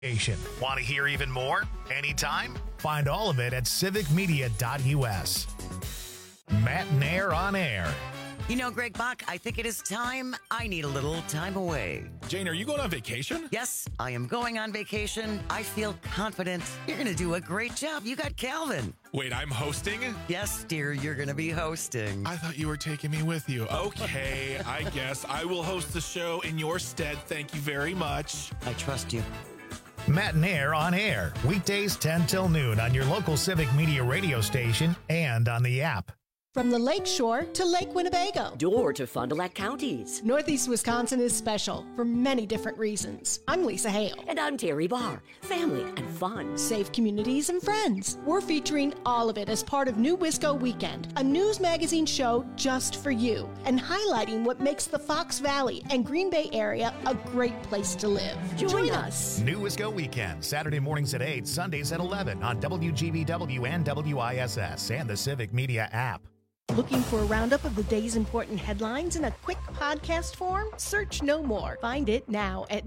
Want to hear even more? Anytime? Find all of it at civicmedia.us. Matt and Air on Air. You know, Greg Bach, I think it is time. I need a little time away. Jane, are you going on vacation? Yes, I am going on vacation. I feel confident. You're going to do a great job. You got Calvin. Wait, I'm hosting? Yes, dear, you're going to be hosting. I thought you were taking me with you. Okay, I guess I will host the show in your stead. Thank you very much. I trust you. Matt and Air on Air. Weekdays 10 till noon on your local Civic Media radio station and on the app. From the Lake Shore to Lake Winnebago. Door to Fond du Lac counties. Northeast Wisconsin is special for many different reasons. I'm Lisa Hale. And I'm Terry Barr. Family and fun. Safe communities and friends. We're featuring all of it as part of New Wisco Weekend, a news magazine show just for you, and highlighting what makes the Fox Valley and Green Bay area a great place to live. Join us. New Wisco Weekend, Saturday mornings at 8, Sundays at 11 on WGBW and WISS and the Civic Media app. Looking for a roundup of the day's important headlines in a quick podcast form? Search no more. Find it now at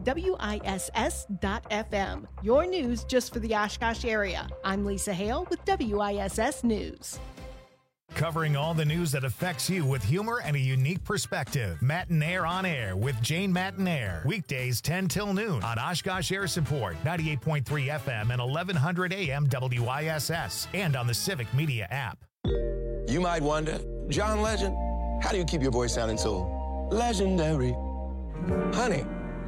WISS.FM. Your news just for the Oshkosh area. I'm Lisa Hale with WISS News. Covering all the news that affects you with humor and a unique perspective. Matt and Air on Air with Jane Matt and Air. Weekdays 10 till noon on Oshkosh Air Support, 98.3 FM and 1100 AM WISS, and on the Civic Media app. You might wonder, John Legend, how do you keep your voice sounding so legendary? Honey.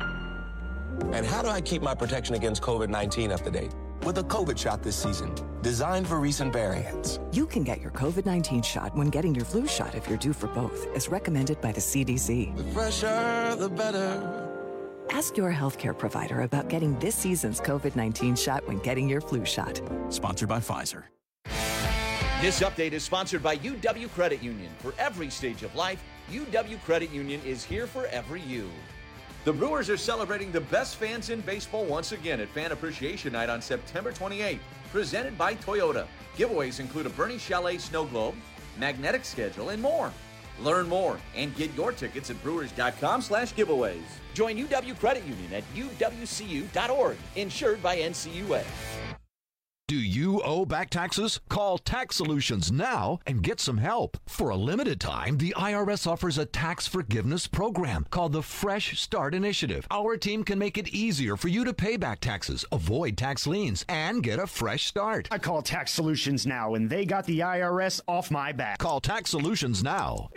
And how do I keep my protection against COVID-19 up to date? With a COVID shot this season, designed for recent variants. You can get your COVID-19 shot when getting your flu shot if you're due for both, as recommended by the CDC. The fresher, the better. Ask your healthcare provider about getting this season's COVID-19 shot when getting your flu shot. Sponsored by Pfizer. This update is sponsored by UW Credit Union. For every stage of life, UW Credit Union is here for every you. The Brewers are celebrating the best fans in baseball once again at Fan Appreciation Night on September 28th, presented by Toyota. Giveaways include a Bernie Chalet snow globe, magnetic schedule, and more. Learn more and get your tickets at brewers.com/giveaways. Join UW Credit Union at uwcu.org, insured by NCUA. Do you owe back taxes? Call Tax Solutions now and get some help. For a limited time, the IRS offers a tax forgiveness program called the Fresh Start Initiative. Our team can make it easier for you to pay back taxes, avoid tax liens, and get a fresh start. I call Tax Solutions now, and they got the IRS off my back. Call Tax Solutions now.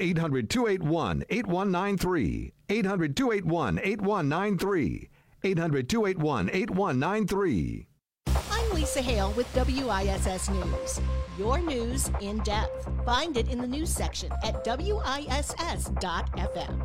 800-281-8193. 800-281-8193. 800-281-8193. I'm Lisa Hale with WISS News. Your news in depth. Find it in the news section at WISS.FM.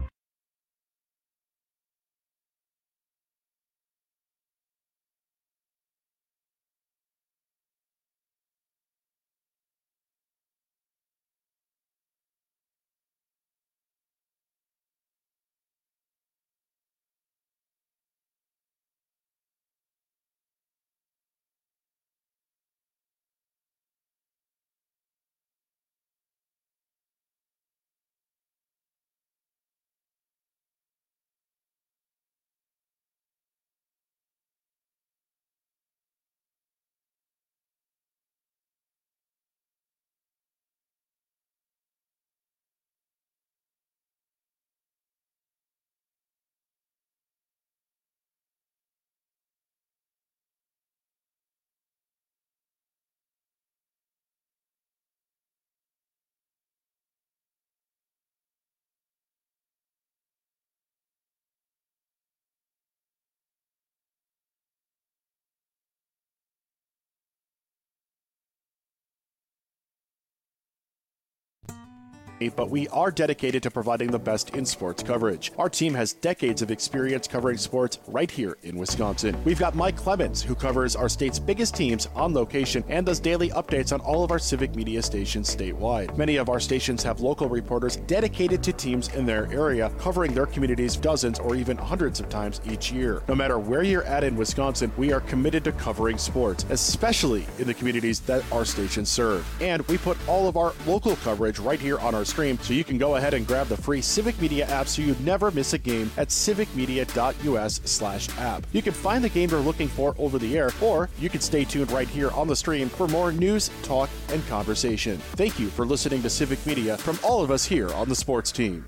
But we are dedicated to providing the best in sports coverage. Our team has decades of experience covering sports right here in Wisconsin. We've got Mike Clemens, who covers our state's biggest teams on location and does daily updates on all of our Civic Media stations statewide. Many of our stations have local reporters dedicated to teams in their area, covering their communities dozens or even hundreds of times each year. No matter where you're at in Wisconsin, we are committed to covering sports, especially in the communities that our stations serve. And we put all of our local coverage right here on our stream, so you can go ahead and grab the free Civic Media app so you never miss a game at civicmedia.us/app. You can find the game you're looking for over the air, or you can stay tuned right here on the stream for more news, talk, and conversation. Thank you for listening to Civic Media from all of us here on the sports team.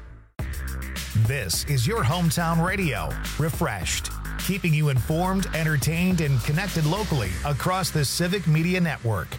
This is your hometown radio, refreshed, keeping you informed, entertained, and connected locally across the Civic Media Network.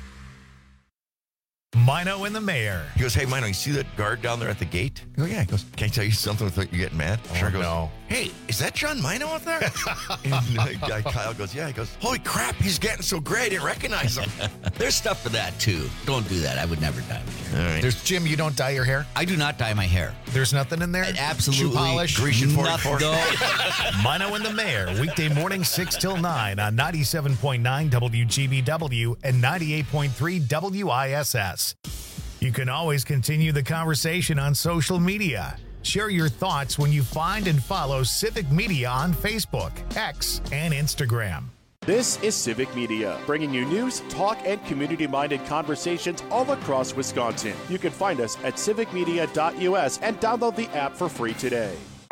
Mino and the Mayor. He goes, hey, Mino, you see that guard down there at the gate? I go, yeah. He goes, can I tell you something without you getting mad? Sure goes, no. Hey, is that John Mino out there? And Kyle goes, yeah. He goes, holy crap, he's getting so great, I didn't recognize him. There's stuff for that, too. Don't do that. I would never dye my hair. All right. There's Jim, you don't dye your hair? I do not dye my hair. There's nothing in there? Absolutely. Shoe polish? Grecian 44? No. Mino and the Mayor, weekday morning 6 till 9 on 97.9 WGBW and 98.3 WISS. You can always continue the conversation on social media. Share your thoughts when you find and follow Civic Media on Facebook, X, and Instagram. This is Civic Media, bringing you news, talk, and community-minded conversations all across Wisconsin. You can find us at civicmedia.us and download the app for free today.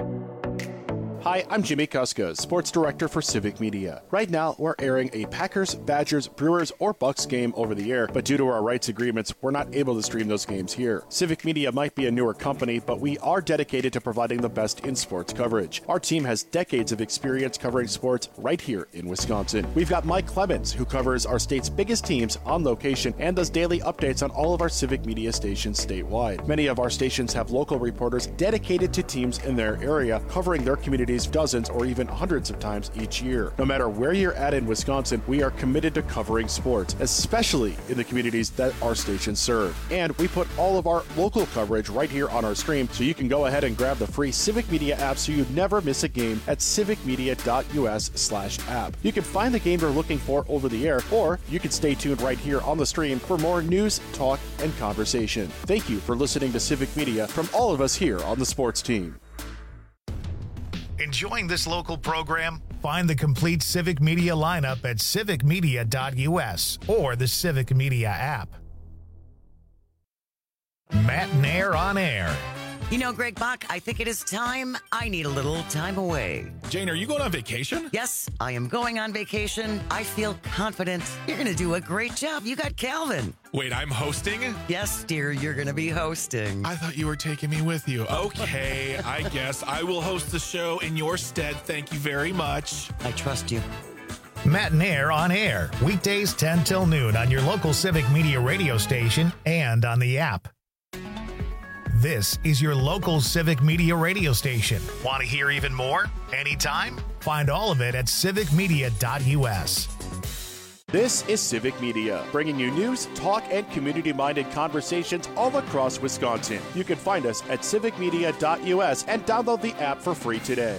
Hi, I'm Jimmy Kuska, Sports Director for Civic Media. Right now, we're airing a Packers, Badgers, Brewers, or Bucks game over the air, but due to our rights agreements, we're not able to stream those games here. Civic Media might be a newer company, but we are dedicated to providing the best in sports coverage. Our team has decades of experience covering sports right here in Wisconsin. We've got Mike Clemens, who covers our state's biggest teams on location and does daily updates on all of our Civic Media stations statewide. Many of our stations have local reporters dedicated to teams in their area, covering their communities dozens or even hundreds of times each year. No matter where you're at in Wisconsin, we are committed to covering sports, especially in the communities that our stations serve. And we put all of our local coverage right here on our stream, so you can go ahead and grab the free Civic Media app so you never miss a game at civicmedia.us/app. You can find the game you're looking for over the air, or you can stay tuned right here on the stream for more news, talk, and conversation. Thank you for listening to Civic Media from all of us here on the sports team. Enjoying this local program? Find the complete Civic Media lineup at civicmedia.us or the Civic Media app. Matt and Air on Air. You know, Greg Bach, I think it is time. I need a little time away. Jane, are you going on vacation? Yes, I am going on vacation. I feel confident. You're going to do a great job. You got Calvin. Wait, I'm hosting? Yes, dear, you're going to be hosting. I thought you were taking me with you. Okay, I guess I will host the show in your stead. Thank you very much. I trust you. Matt and Air on Air, weekdays 10 till noon on your local Civic Media radio station and on the app. This is your local Civic Media radio station. Want to hear even more? Anytime? Find all of it at civicmedia.us. This is Civic Media, bringing you news, talk, and community-minded conversations all across Wisconsin. You can find us at civicmedia.us and download the app for free today.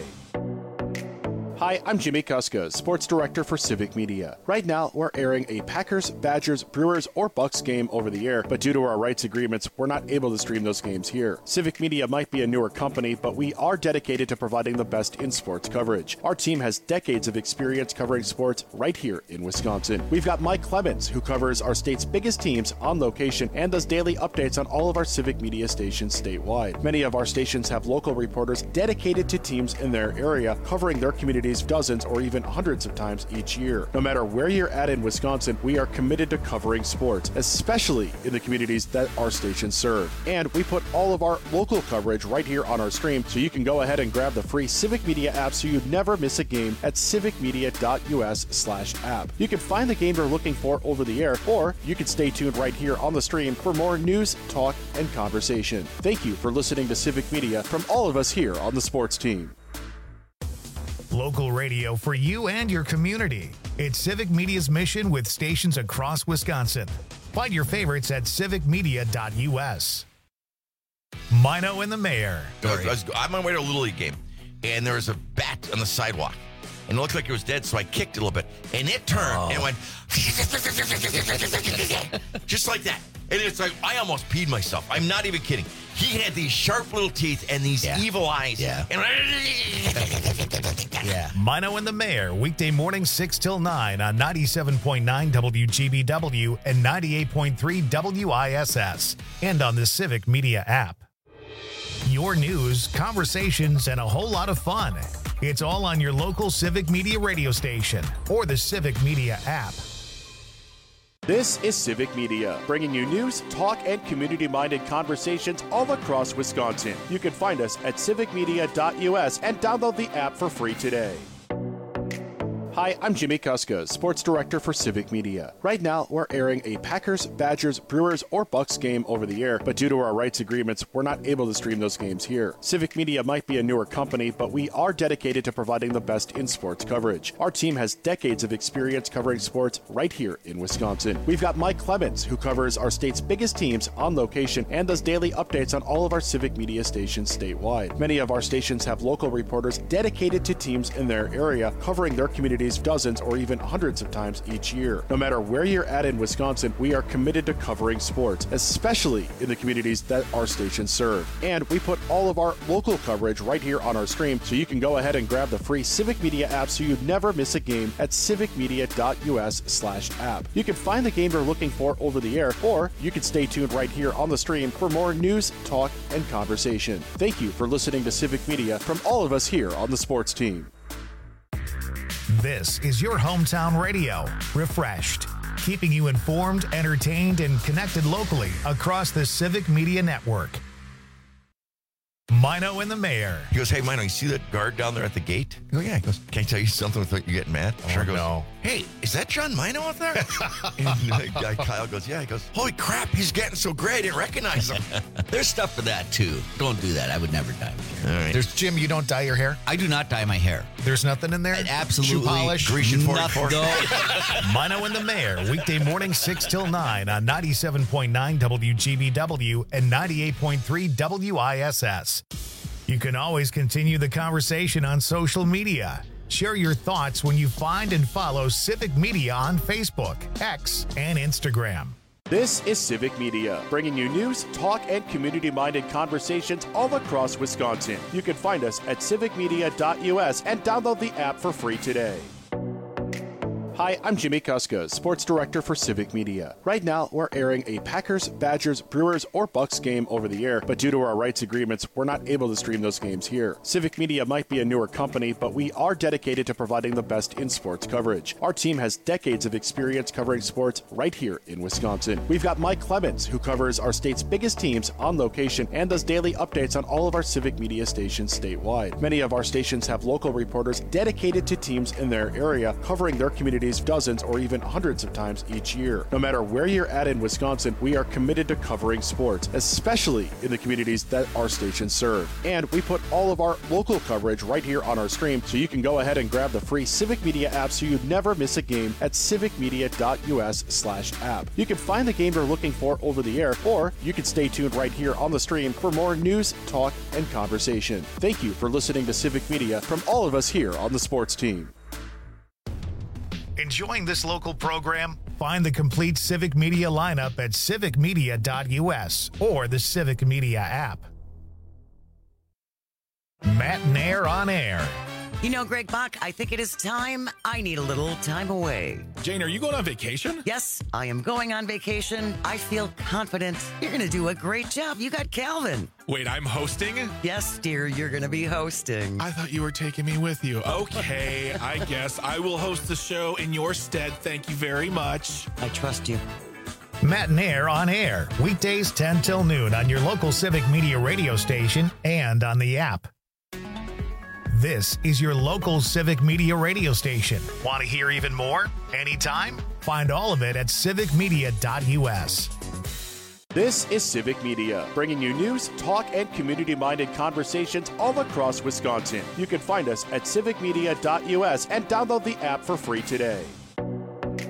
Hi, I'm Jimmy Kuska, Sports Director for Civic Media. Right now, we're airing a Packers, Badgers, Brewers, or Bucks game over the air, but due to our rights agreements, we're not able to stream those games here. Civic Media might be a newer company, but we are dedicated to providing the best in sports coverage. Our team has decades of experience covering sports right here in Wisconsin. We've got Mike Clemens, who covers our state's biggest teams on location and does daily updates on all of our Civic Media stations statewide. Many of our stations have local reporters dedicated to teams in their area, covering their communities dozens or even hundreds of times each year. No matter where you're at in Wisconsin, we are committed to covering sports, especially in the communities that our stations serve. And we put all of our local coverage right here on our stream, so you can go ahead and grab the free Civic Media app so you never miss a game at civicmedia.us/app. You can find the game you're looking for over the air, or you can stay tuned right here on the stream for more news, talk, and conversation. Thank you for listening to Civic Media from all of us here on the sports team. Local radio for you and your community. It's Civic Media's mission with stations across Wisconsin. Find your favorites at civicmedia.us. Mino and the Mayor. I'm on my way to a Little League game, and there was a bat on the sidewalk, and it looked like it was dead, so I kicked it a little bit, and it turned and went just like that. And it's like, I almost peed myself. I'm not even kidding. He had these sharp little teeth and these evil eyes. Yeah. And Yeah. Mino and the Mayor, weekday mornings 6 till 9 on 97.9 WGBW and 98.3 WISS, and on the Civic Media app. Your news, conversations, and a whole lot of fun. It's all on your local Civic Media radio station or the Civic Media app. This is Civic Media, bringing you news, talk, and community-minded conversations all across Wisconsin. You can find us at civicmedia.us and download the app for free today. Hi, I'm Jimmy Kuska, Sports Director for Civic Media. Right now, we're airing a Packers, Badgers, Brewers, or Bucks game over the air, but due to our rights agreements, we're not able to stream those games here. Civic Media might be a newer company, but we are dedicated to providing the best in sports coverage. Our team has decades of experience covering sports right here in Wisconsin. We've got Mike Clemens, who covers our state's biggest teams on location and does daily updates on all of our Civic Media stations statewide. Many of our stations have local reporters dedicated to teams in their area, covering their communities dozens or even hundreds of times each year. No matter where you're at in Wisconsin, we are committed to covering sports, especially in the communities that our stations serve. And we put all of our local coverage right here on our stream, so you can go ahead and grab the free Civic Media app so you never miss a game at civicmedia.us/app. You can find the game you're looking for over the air, or you can stay tuned right here on the stream for more news, talk, and conversation. Thank you for listening to Civic Media from all of us here on the sports team. This is your hometown radio, refreshed, keeping you informed, entertained, and connected locally across the Civic Media Network. Mino and the Mayor. he goes, hey, Mino, you see that guard down there at the gate? I go, yeah. He goes, can I tell you something without you getting mad? Sure goes, no. Hey, is that John Mino out there? And the guy Kyle goes, yeah. He goes, holy crap, he's getting so great, I didn't recognize him. There's stuff for that, too. Don't do that. I would never dye my hair. All right. There's Jim, you don't dye your hair? I do not dye my hair. There's nothing in there? Absolutely. Shoe polish? Grecian 44? No. Mino and the Mayor, weekday mornings 6 till 9 on 97.9 WGBW and 98.3 WISS. You can always continue the conversation on social media. Share your thoughts when you find and follow Civic Media on Facebook, X, and Instagram. This is Civic Media, bringing you news, talk, and community-minded conversations all across Wisconsin. You can find us at civicmedia.us and download the app for free today. Hi, I'm Jimmy Kuska, Sports Director for Civic Media. Right now, we're airing a Packers, Badgers, Brewers, or Bucks game over the air, but due to our rights agreements, we're not able to stream those games here. Civic Media might be a newer company, but we are dedicated to providing the best in sports coverage. Our team has decades of experience covering sports right here in Wisconsin. We've got Mike Clemens, who covers our state's biggest teams on location and does daily updates on all of our Civic Media stations statewide. Many of our stations have local reporters dedicated to teams in their area, covering their communities dozens or even hundreds of times each year. No matter where you're at in Wisconsin, we are committed to covering sports, especially in the communities that our stations serve. And we put all of our local coverage right here on our stream, so you can go ahead and grab the free Civic Media app so you never miss a game at civicmedia.us/app. You can find the game you're looking for over the air, or you can stay tuned right here on the stream for more news, talk, and conversation. Thank you for listening to Civic Media from all of us here on the sports team. Enjoying this local program? Find the complete Civic Media lineup at civicmedia.us or the Civic Media app. Matt and Air on Air. You know, Greg Bach, I think it is time. I need a little time away. Jane, are you going on vacation? Yes, I am going on vacation. I feel confident. You're going to do a great job. You got Calvin. Wait, I'm hosting? Yes, dear, you're going to be hosting. I thought you were taking me with you. Okay, I guess I will host the show in your stead. Thank you very much. I trust you. Matt and Air on Air, weekdays 10 till noon on your local Civic Media radio station and on the app. This is your local Civic Media radio station. Want to hear even more? Anytime? Find all of it at civicmedia.us. This is Civic Media, bringing you news, talk, and community-minded conversations all across Wisconsin. You can find us at civicmedia.us and download the app for free today.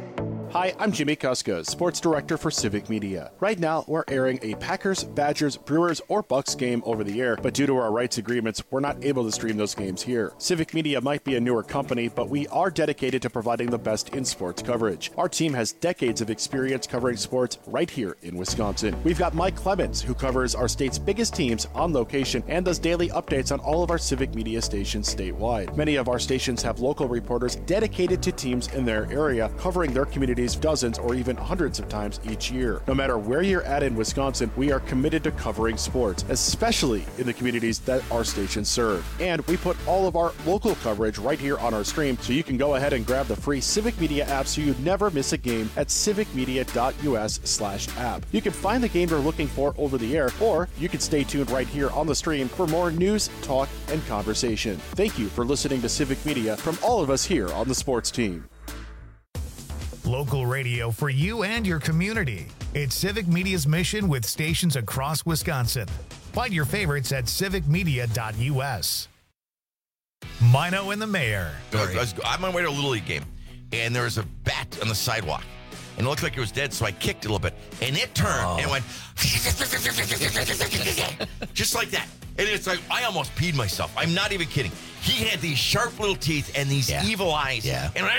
Hi, I'm Jimmy Kuska, Sports Director for Civic Media. Right now, we're airing a Packers, Badgers, Brewers, or Bucks game over the air, but due to our rights agreements, we're not able to stream those games here. Civic Media might be a newer company, but we are dedicated to providing the best in sports coverage. Our team has decades of experience covering sports right here in Wisconsin. We've got Mike Clemens, who covers our state's biggest teams on location and does daily updates on all of our Civic Media stations statewide. Many of our stations have local reporters dedicated to teams in their area, covering their communities dozens or even hundreds of times each year. No matter where you're at in Wisconsin, we are committed to covering sports, especially in the communities that our stations serve. And we put all of our local coverage right here on our stream, so you can go ahead and grab the free Civic Media app so you never miss a game at civicmedia.us/app. You can find the game you're looking for over the air, or you can stay tuned right here on the stream for more news, talk, and conversation. Thank you for listening to Civic Media from all of us here on the sports team. Local radio for you and your community. It's Civic Media's mission with stations across Wisconsin. Find your favorites at civicmedia.us. Mino and the Mayor. I'm on my way to a Little League game, and there was a bat on the sidewalk. And it looked like it was dead, so I kicked it a little bit. And it turned and went just like that. And it's like, I almost peed myself. I'm not even kidding. He had these sharp little teeth and these evil eyes. Yeah. And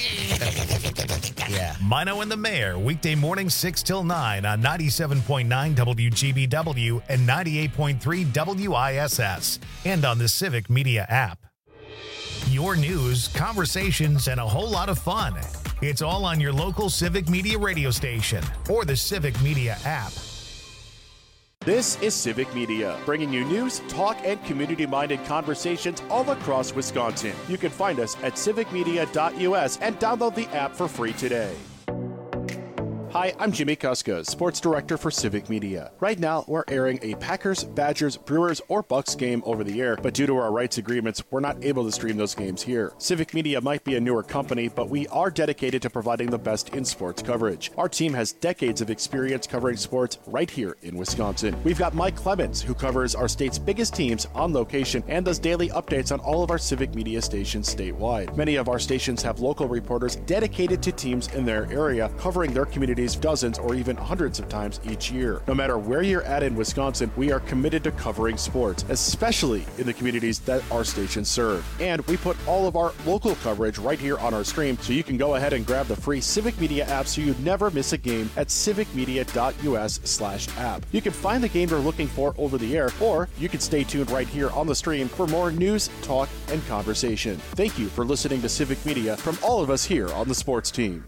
Mino and the Mayor, weekday mornings 6 till 9 on 97.9 WGBW and 98.3 WISS. And on the Civic Media app. Your news, conversations, and a whole lot of fun. It's all on your local Civic Media radio station or the Civic Media app. This is Civic Media, bringing you news, talk, and community-minded conversations all across Wisconsin. You can find us at civicmedia.us and download the app for free today. Hi, I'm Jimmy Kuska, Sports Director for Civic Media. Right now, we're airing a Packers, Badgers, Brewers, or Bucks game over the air, but due to our rights agreements, we're not able to stream those games here. Civic Media might be a newer company, but we are dedicated to providing the best in sports coverage. Our team has decades of experience covering sports right here in Wisconsin. We've got Mike Clemens, who covers our state's biggest teams on location and does daily updates on all of our Civic Media stations statewide. Many of our stations have local reporters dedicated to teams in their area, covering their communities dozens or even hundreds of times each year. No matter where you're at in Wisconsin, we are committed to covering sports, especially in the communities that our stations serve. And we put all of our local coverage right here on our stream, so you can go ahead and grab the free Civic Media app so you never miss a game at civicmedia.us/app. You can find the game you're looking for over the air, or you can stay tuned right here on the stream for more news, talk, and conversation. Thank you for listening to Civic Media from all of us here on the sports team.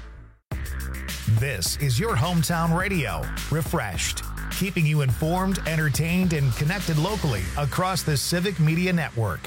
This is your hometown radio, refreshed, keeping you informed, entertained, and connected locally across the Civic Media Network.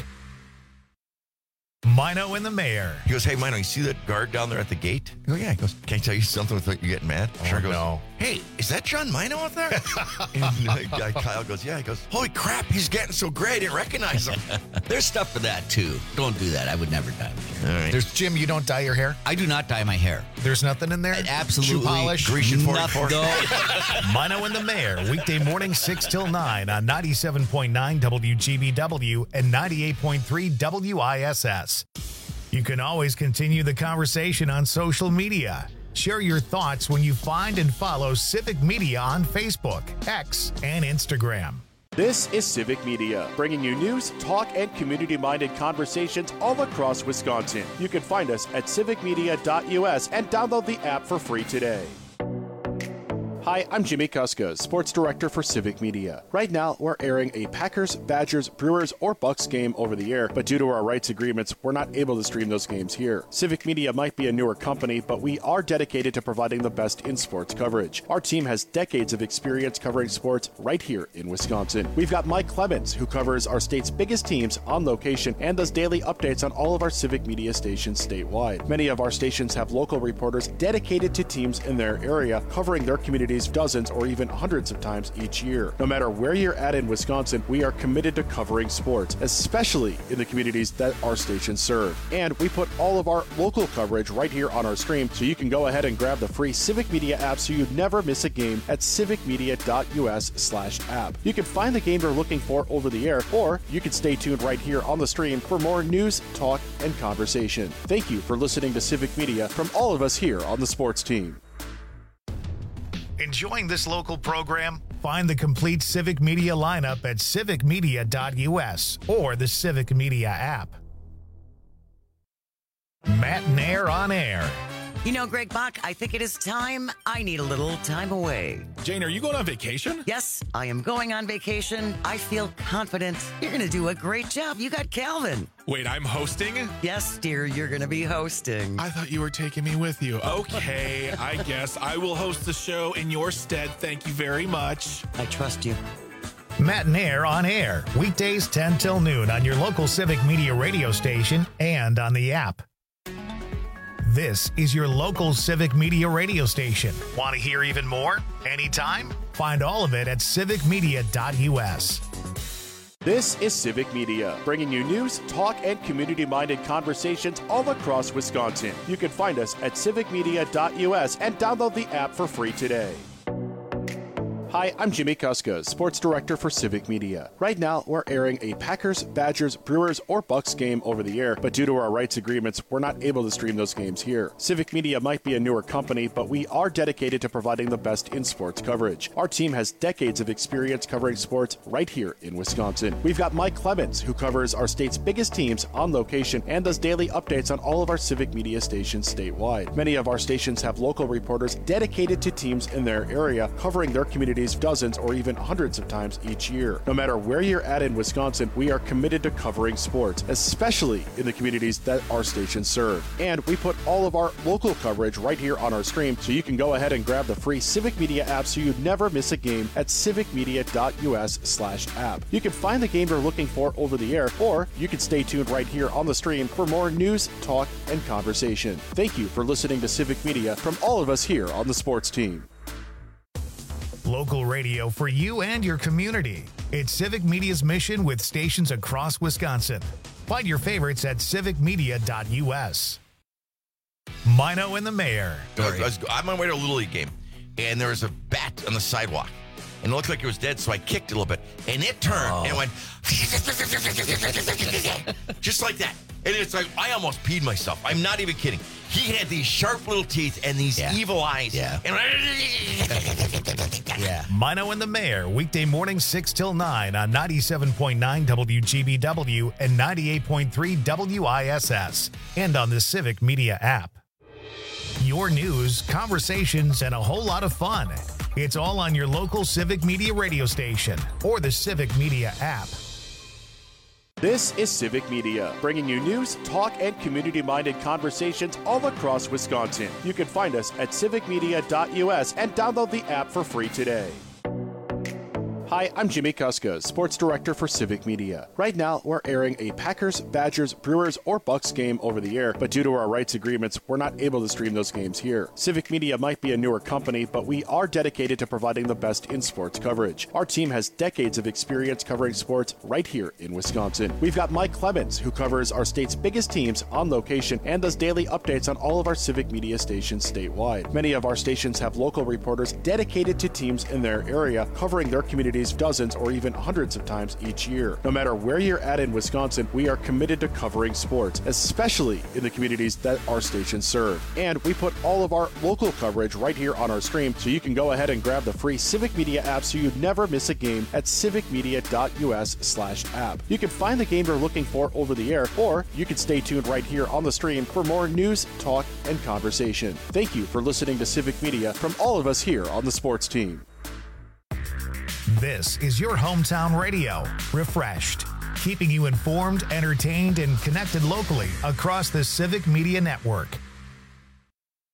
Mino and the Mayor. He goes, hey, Mino, you see that guard down there at the gate? I go, yeah. He goes, can I tell you something without you getting mad? Sure. Goes, no. Hey, is that John Mino out there? And Kyle goes, yeah. He goes, holy crap, he's getting so gray, I didn't recognize him. There's stuff for that, too. Don't do that. I would never dye my hair. All right. There's Jim, you don't dye your hair? I do not dye my hair. There's nothing in there? Absolutely. Shoe polish? Grecian 44. Mino and the Mayor, weekday mornings 6 till 9 on 97.9 WGBW and 98.3 WISS. You can always continue the conversation on social media. Share your thoughts when you find and follow Civic Media on Facebook, X, and Instagram. This is Civic Media, bringing you news, talk, and community-minded conversations all across Wisconsin. You can find us at civicmedia.us and download the app for free today. Hi, I'm Jimmy Kuska, Sports Director for Civic Media. Right now, we're airing a Packers, Badgers, Brewers, or Bucks game over the air, but due to our rights agreements, we're not able to stream those games here. Civic Media might be a newer company, but we are dedicated to providing the best in sports coverage. Our team has decades of experience covering sports right here in Wisconsin. We've got Mike Clemens, who covers our state's biggest teams on location and does daily updates on all of our Civic Media stations statewide. Many of our stations have local reporters dedicated to teams in their area, covering their communities communities dozens or even hundreds of times each year. No matter where you're at in Wisconsin, we are committed to covering sports, especially in the communities that our stations serve. And we put all of our local coverage right here on our stream, so you can go ahead and grab the free Civic Media app so you never miss a game at civicmedia.us/app. You can find the game you're looking for over the air, or you can stay tuned right here on the stream for more news, talk, and conversation. Thank you for listening to Civic Media from all of us here on the sports team. Enjoying this local program? Find the complete Civic Media lineup at civicmedia.us or the Civic Media app. Matt Nair on air. You know, Greg Bach, I think it is time. I need a little time away. Jane, are you going on vacation? Yes, I am going on vacation. I feel confident. You're going to do a great job. You got Calvin. Wait, I'm hosting? Yes, dear, you're going to be hosting. I thought you were taking me with you. Okay, I guess I will host the show in your stead. Thank you very much. I trust you. Matt Nair on air. Weekdays 10 till noon on your local Civic Media radio station and on the app. This is your local Civic Media radio station. Want to hear even more? Anytime? Find all of it at civicmedia.us. This is Civic Media, bringing you news, talk, and community-minded conversations all across Wisconsin. You can find us at civicmedia.us and download the app for free today. Hi, I'm Jimmy Kuska, Sports Director for Civic Media. Right now, we're airing a Packers, Badgers, Brewers, or Bucks game over the air, but due to our rights agreements, we're not able to stream those games here. Civic Media might be a newer company, but we are dedicated to providing the best in sports coverage. Our team has decades of experience covering sports right here in Wisconsin. We've got Mike Clemens, who covers our state's biggest teams on location and does daily updates on all of our Civic Media stations statewide. Many of our stations have local reporters dedicated to teams in their area, covering their communities dozens or even hundreds of times each year. No matter where you're at in Wisconsin, we are committed to covering sports, especially in the communities that our stations serve. And we put all of our local coverage right here on our stream, so you can go ahead and grab the free Civic Media app so you never miss a game at civicmedia.us/app. You can find the game you're looking for over the air, or you can stay tuned right here on the stream for more news, talk, and conversation. Thank you for listening to Civic Media from all of us here on the sports team. Local radio for you and your community. It's Civic Media's mission with stations across Wisconsin. Find your favorites at civicmedia.us. Mino and the Mayor. I'm on my way to a Little League game, and there was a bat on the sidewalk. And it looked like it was dead, so I kicked it a little bit. And it turned and went just like that. And it's like, I almost peed myself. I'm not even kidding. He had these sharp little teeth and these evil eyes. Yeah. And Mino and the Mayor, weekday mornings 6 till 9 on 97.9 WGBW and 98.3 WISS. And on the Civic Media app. Your news, conversations, and a whole lot of fun. It's all on your local Civic Media radio station or the Civic Media app. This is Civic Media, bringing you news, talk, and community-minded conversations all across Wisconsin. You can find us at civicmedia.us and download the app for free today. Hi, I'm Jimmy Kuska, Sports Director for Civic Media. Right now, we're airing a Packers, Badgers, Brewers, or Bucks game over the air, but due to our rights agreements, we're not able to stream those games here. Civic Media might be a newer company, but we are dedicated to providing the best in sports coverage. Our team has decades of experience covering sports right here in Wisconsin. We've got Mike Clemens, who covers our state's biggest teams on location and does daily updates on all of our Civic Media stations statewide. Many of our stations have local reporters dedicated to teams in their area, covering their communities dozens or even hundreds of times each year. No matter where you're at in Wisconsin, we are committed to covering sports, especially in the communities that our stations serve. And we put all of our local coverage right here on our stream, so you can go ahead and grab the free Civic Media app so you never miss a game at civicmedia.us/app. You can find the game you're looking for over the air, or you can stay tuned right here on the stream for more news, talk, and conversation. Thank you for listening to Civic Media from all of us here on the sports team. This is your hometown radio, refreshed, keeping you informed, entertained, and connected locally across the Civic Media Network.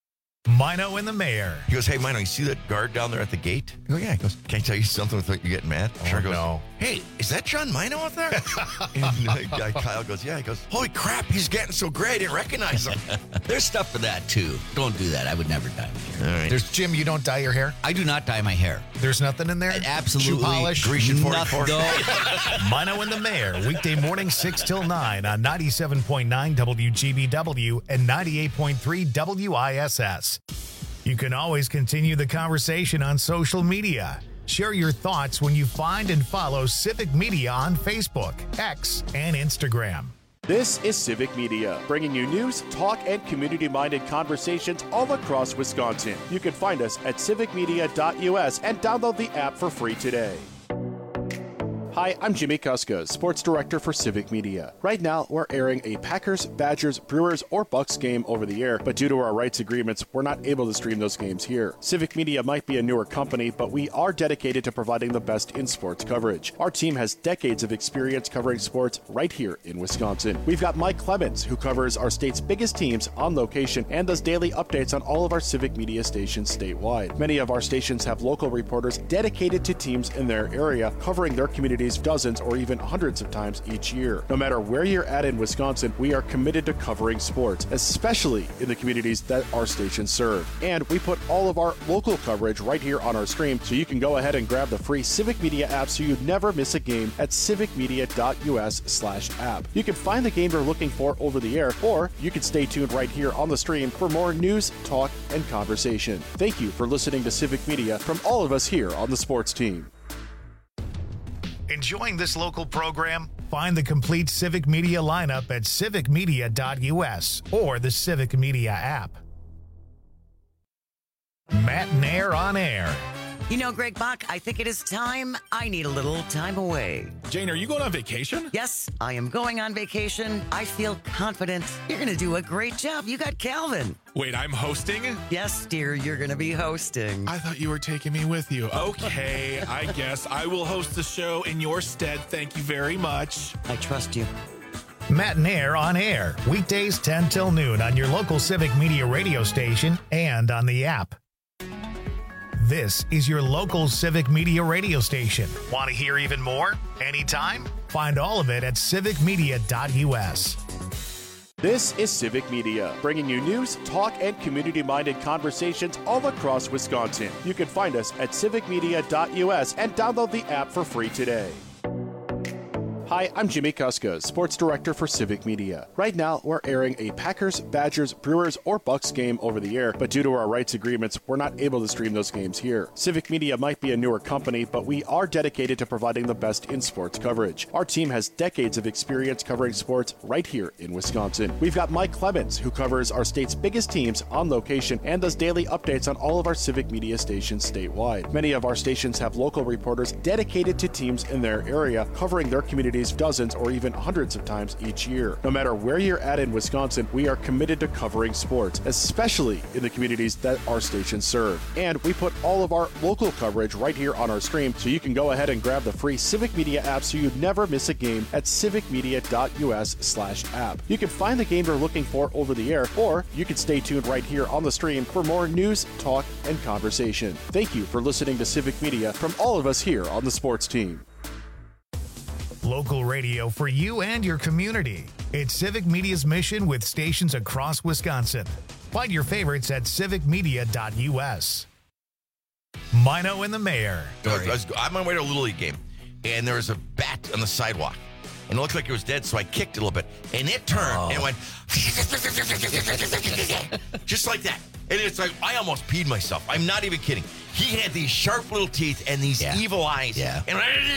Mino and the Mayor. He goes, hey, Mino, you see that guard down there at the gate? I go, yeah. He goes, can I tell you something without you getting mad? Oh, goes, no. Hey, is that John Mino out there? And guy Kyle goes, yeah. He goes, holy crap, he's getting so great, I didn't recognize him. There's stuff for that, too. Don't do that. I would never dye my hair. All right. There's Jim, you don't dye your hair? I do not dye my hair. There's nothing in there? Absolutely. Shoe polish? Grecian 44. Mino and the Mayor, weekday morning 6 till 9 on 97.9 WGBW and 98.3 WISS. You can always continue the conversation on social media. Share your thoughts when you find and follow Civic Media on Facebook, X, and Instagram. This is Civic Media, bringing you news, talk, and community-minded conversations all across Wisconsin. You can find us at civicmedia.us and download the app for free today. Hi, I'm Jimmy Kuska, Sports Director for Civic Media. Right now, we're airing a Packers, Badgers, Brewers, or Bucks game over the air, but due to our rights agreements, we're not able to stream those games here. Civic Media might be a newer company, but we are dedicated to providing the best in sports coverage. Our team has decades of experience covering sports right here in Wisconsin. We've got Mike Clemens, who covers our state's biggest teams on location and does daily updates on all of our Civic Media stations statewide. Many of our stations have local reporters dedicated to teams in their area, covering their communities dozens or even hundreds of times each year. No matter where you're at in Wisconsin, we are committed to covering sports, especially in the communities that our stations serve. And we put all of our local coverage right here on our stream, so you can go ahead and grab the free Civic Media app so you never miss a game at civicmedia.us/app. You can find the game you're looking for over the air, or you can stay tuned right here on the stream for more news, talk, and conversation. Thank you for listening to Civic Media from all of us here on the sports team. Enjoying this local program? Find the complete Civic Media lineup at civicmedia.us or the Civic Media app. Matt and Air on Air. You know, Greg Bach, I think it is time. I need a little time away. Jane, are you going on vacation? Yes, I am going on vacation. I feel confident. You're going to do a great job. You got Calvin. Wait, I'm hosting? Yes, dear, you're going to be hosting. I thought you were taking me with you. Okay, I guess I will host the show in your stead. Thank you very much. I trust you. Matt and Air on Air, weekdays 10 till noon on your local Civic Media radio station and on the app. This is your local Civic Media radio station. Want to hear even more? Anytime? Find all of it at civicmedia.us. This is Civic Media, bringing you news, talk, and community-minded conversations all across Wisconsin. You can find us at civicmedia.us and download the app for free today. Hi, I'm Jimmy Kuska, Sports Director for Civic Media. Right now, we're airing a Packers, Badgers, Brewers, or Bucks game over the air, but due to our rights agreements, we're not able to stream those games here. Civic Media might be a newer company, but we are dedicated to providing the best in sports coverage. Our team has decades of experience covering sports right here in Wisconsin. We've got Mike Clemens, who covers our state's biggest teams on location and does daily updates on all of our Civic Media stations statewide. Many of our stations have local reporters dedicated to teams in their area, covering their communities dozens or even hundreds of times each year. No matter where you're at in Wisconsin, we are committed to covering sports, especially in the communities that our stations serve. And we put all of our local coverage right here on our stream, so you can go ahead and grab the free Civic Media app so you never miss a game at civicmedia.us/app. You can find the game you're looking for over the air, or you can stay tuned right here on the stream for more news, talk, and conversation. Thank you for listening to Civic Media from all of us here on the sports team. Local radio for you and your community. It's Civic Media's mission with stations across Wisconsin. Find your favorites at civicmedia.us. Mino and the Mayor. I'm on my way to a Little League game, and there was a bat on the sidewalk. And it looked like it was dead, so I kicked it a little bit. And it turned and went just like that. And it's like, I almost peed myself. I'm not even kidding. He had these sharp little teeth and these evil eyes. Yeah. And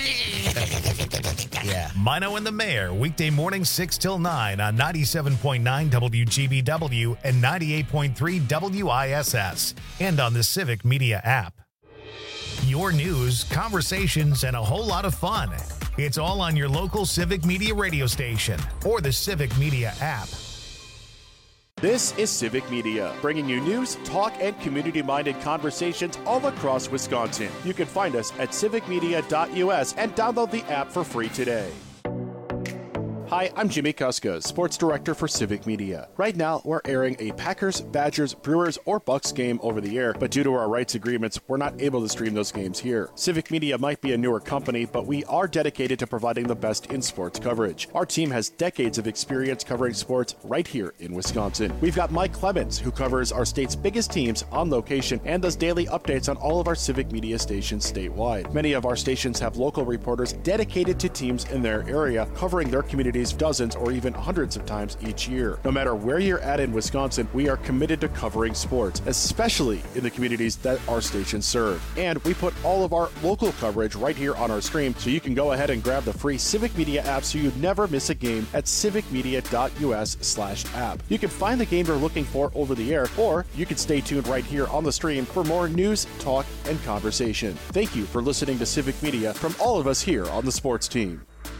Mino and the Mayor, weekday morning 6 till 9 on 97.9 WGBW and 98.3 WISS. And on the Civic Media app. Your news, conversations, and a whole lot of fun. It's all on your local Civic Media radio station or the Civic Media app. This is Civic Media, bringing you news, talk, and community-minded conversations all across Wisconsin. You can find us at civicmedia.us and download the app for free today. Hi, I'm Jimmy Kuska, Sports Director for Civic Media. Right now, we're airing a Packers, Badgers, Brewers, or Bucks game over the air, but due to our rights agreements, we're not able to stream those games here. Civic Media might be a newer company, but we are dedicated to providing the best in sports coverage. Our team has decades of experience covering sports right here in Wisconsin. We've got Mike Clemens, who covers our state's biggest teams on location and does daily updates on all of our Civic Media stations statewide. Many of our stations have local reporters dedicated to teams in their area, covering their communities dozens or even hundreds of times each year. No matter where you're at in Wisconsin, we are committed to covering sports, especially in the communities that our stations serve. And we put all of our local coverage right here on our stream, so you can go ahead and grab the free Civic Media app so you never miss a game at civicmedia.us/app. You can find the game you're looking for over the air, or you can stay tuned right here on the stream for more news, talk, and conversation. Thank you for listening to Civic Media from all of us here on the sports team.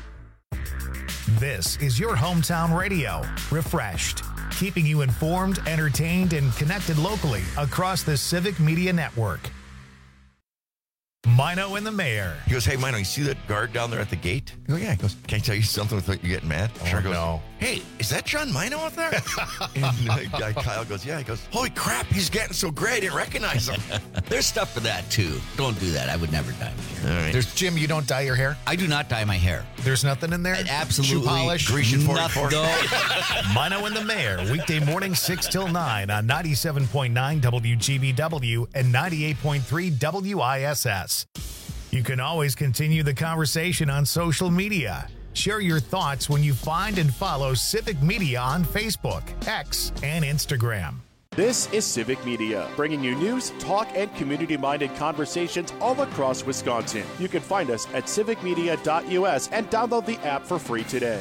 This is your hometown radio, Refreshed, keeping you informed, entertained, and connected locally across the Civic Media Network. Mino and the Mayor. He goes, hey, Mino, you see that guard down there at the gate? I go, yeah. He goes, can I tell you something without you getting mad? Sure goes, no. Hey, is that John Mino out there? And guy Kyle goes, yeah. He goes, holy crap, he's getting so great, I didn't recognize him. There's stuff for that, too. Don't do that. I would never dye my hair. All right. There's Jim, you don't dye your hair? I do not dye my hair. There's nothing in there? Absolutely. Shoe polish? Grecian 44? No. Mino and the Mayor, weekday morning 6 till 9 on 97.9 WGBW and 98.3 WISS. You can always continue the conversation on social media. Share your thoughts when you find and follow Civic Media on Facebook, X, and Instagram. This is Civic Media, bringing you news, talk, and community-minded conversations all across Wisconsin. You can find us at civicmedia.us and download the app for free today.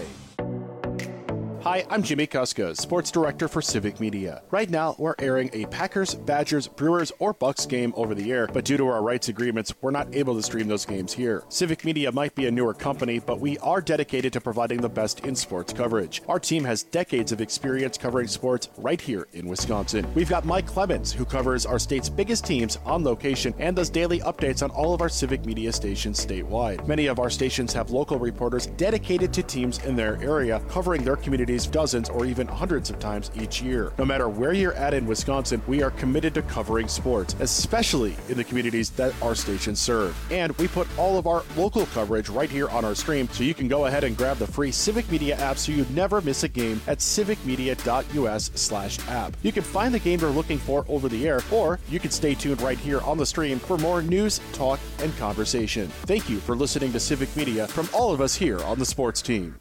Hi, I'm Jimmy Kuska, Sports Director for Civic Media. Right now, we're airing a Packers, Badgers, Brewers, or Bucks game over the air, but due to our rights agreements, we're not able to stream those games here. Civic Media might be a newer company, but we are dedicated to providing the best in sports coverage. Our team has decades of experience covering sports right here in Wisconsin. We've got Mike Clemens, who covers our state's biggest teams on location and does daily updates on all of our Civic Media stations statewide. Many of our stations have local reporters dedicated to teams in their area, covering their communities dozens or even hundreds of times each year. No matter where you're at in Wisconsin, we are committed to covering sports, especially in the communities that our stations serve. And we put all of our local coverage right here on our stream, so you can go ahead and grab the free Civic Media app so you never miss a game at civicmedia.us/app. You can find the game you're looking for over the air, or you can stay tuned right here on the stream for more news, talk, and conversation. Thank you for listening to Civic Media from all of us here on the sports team.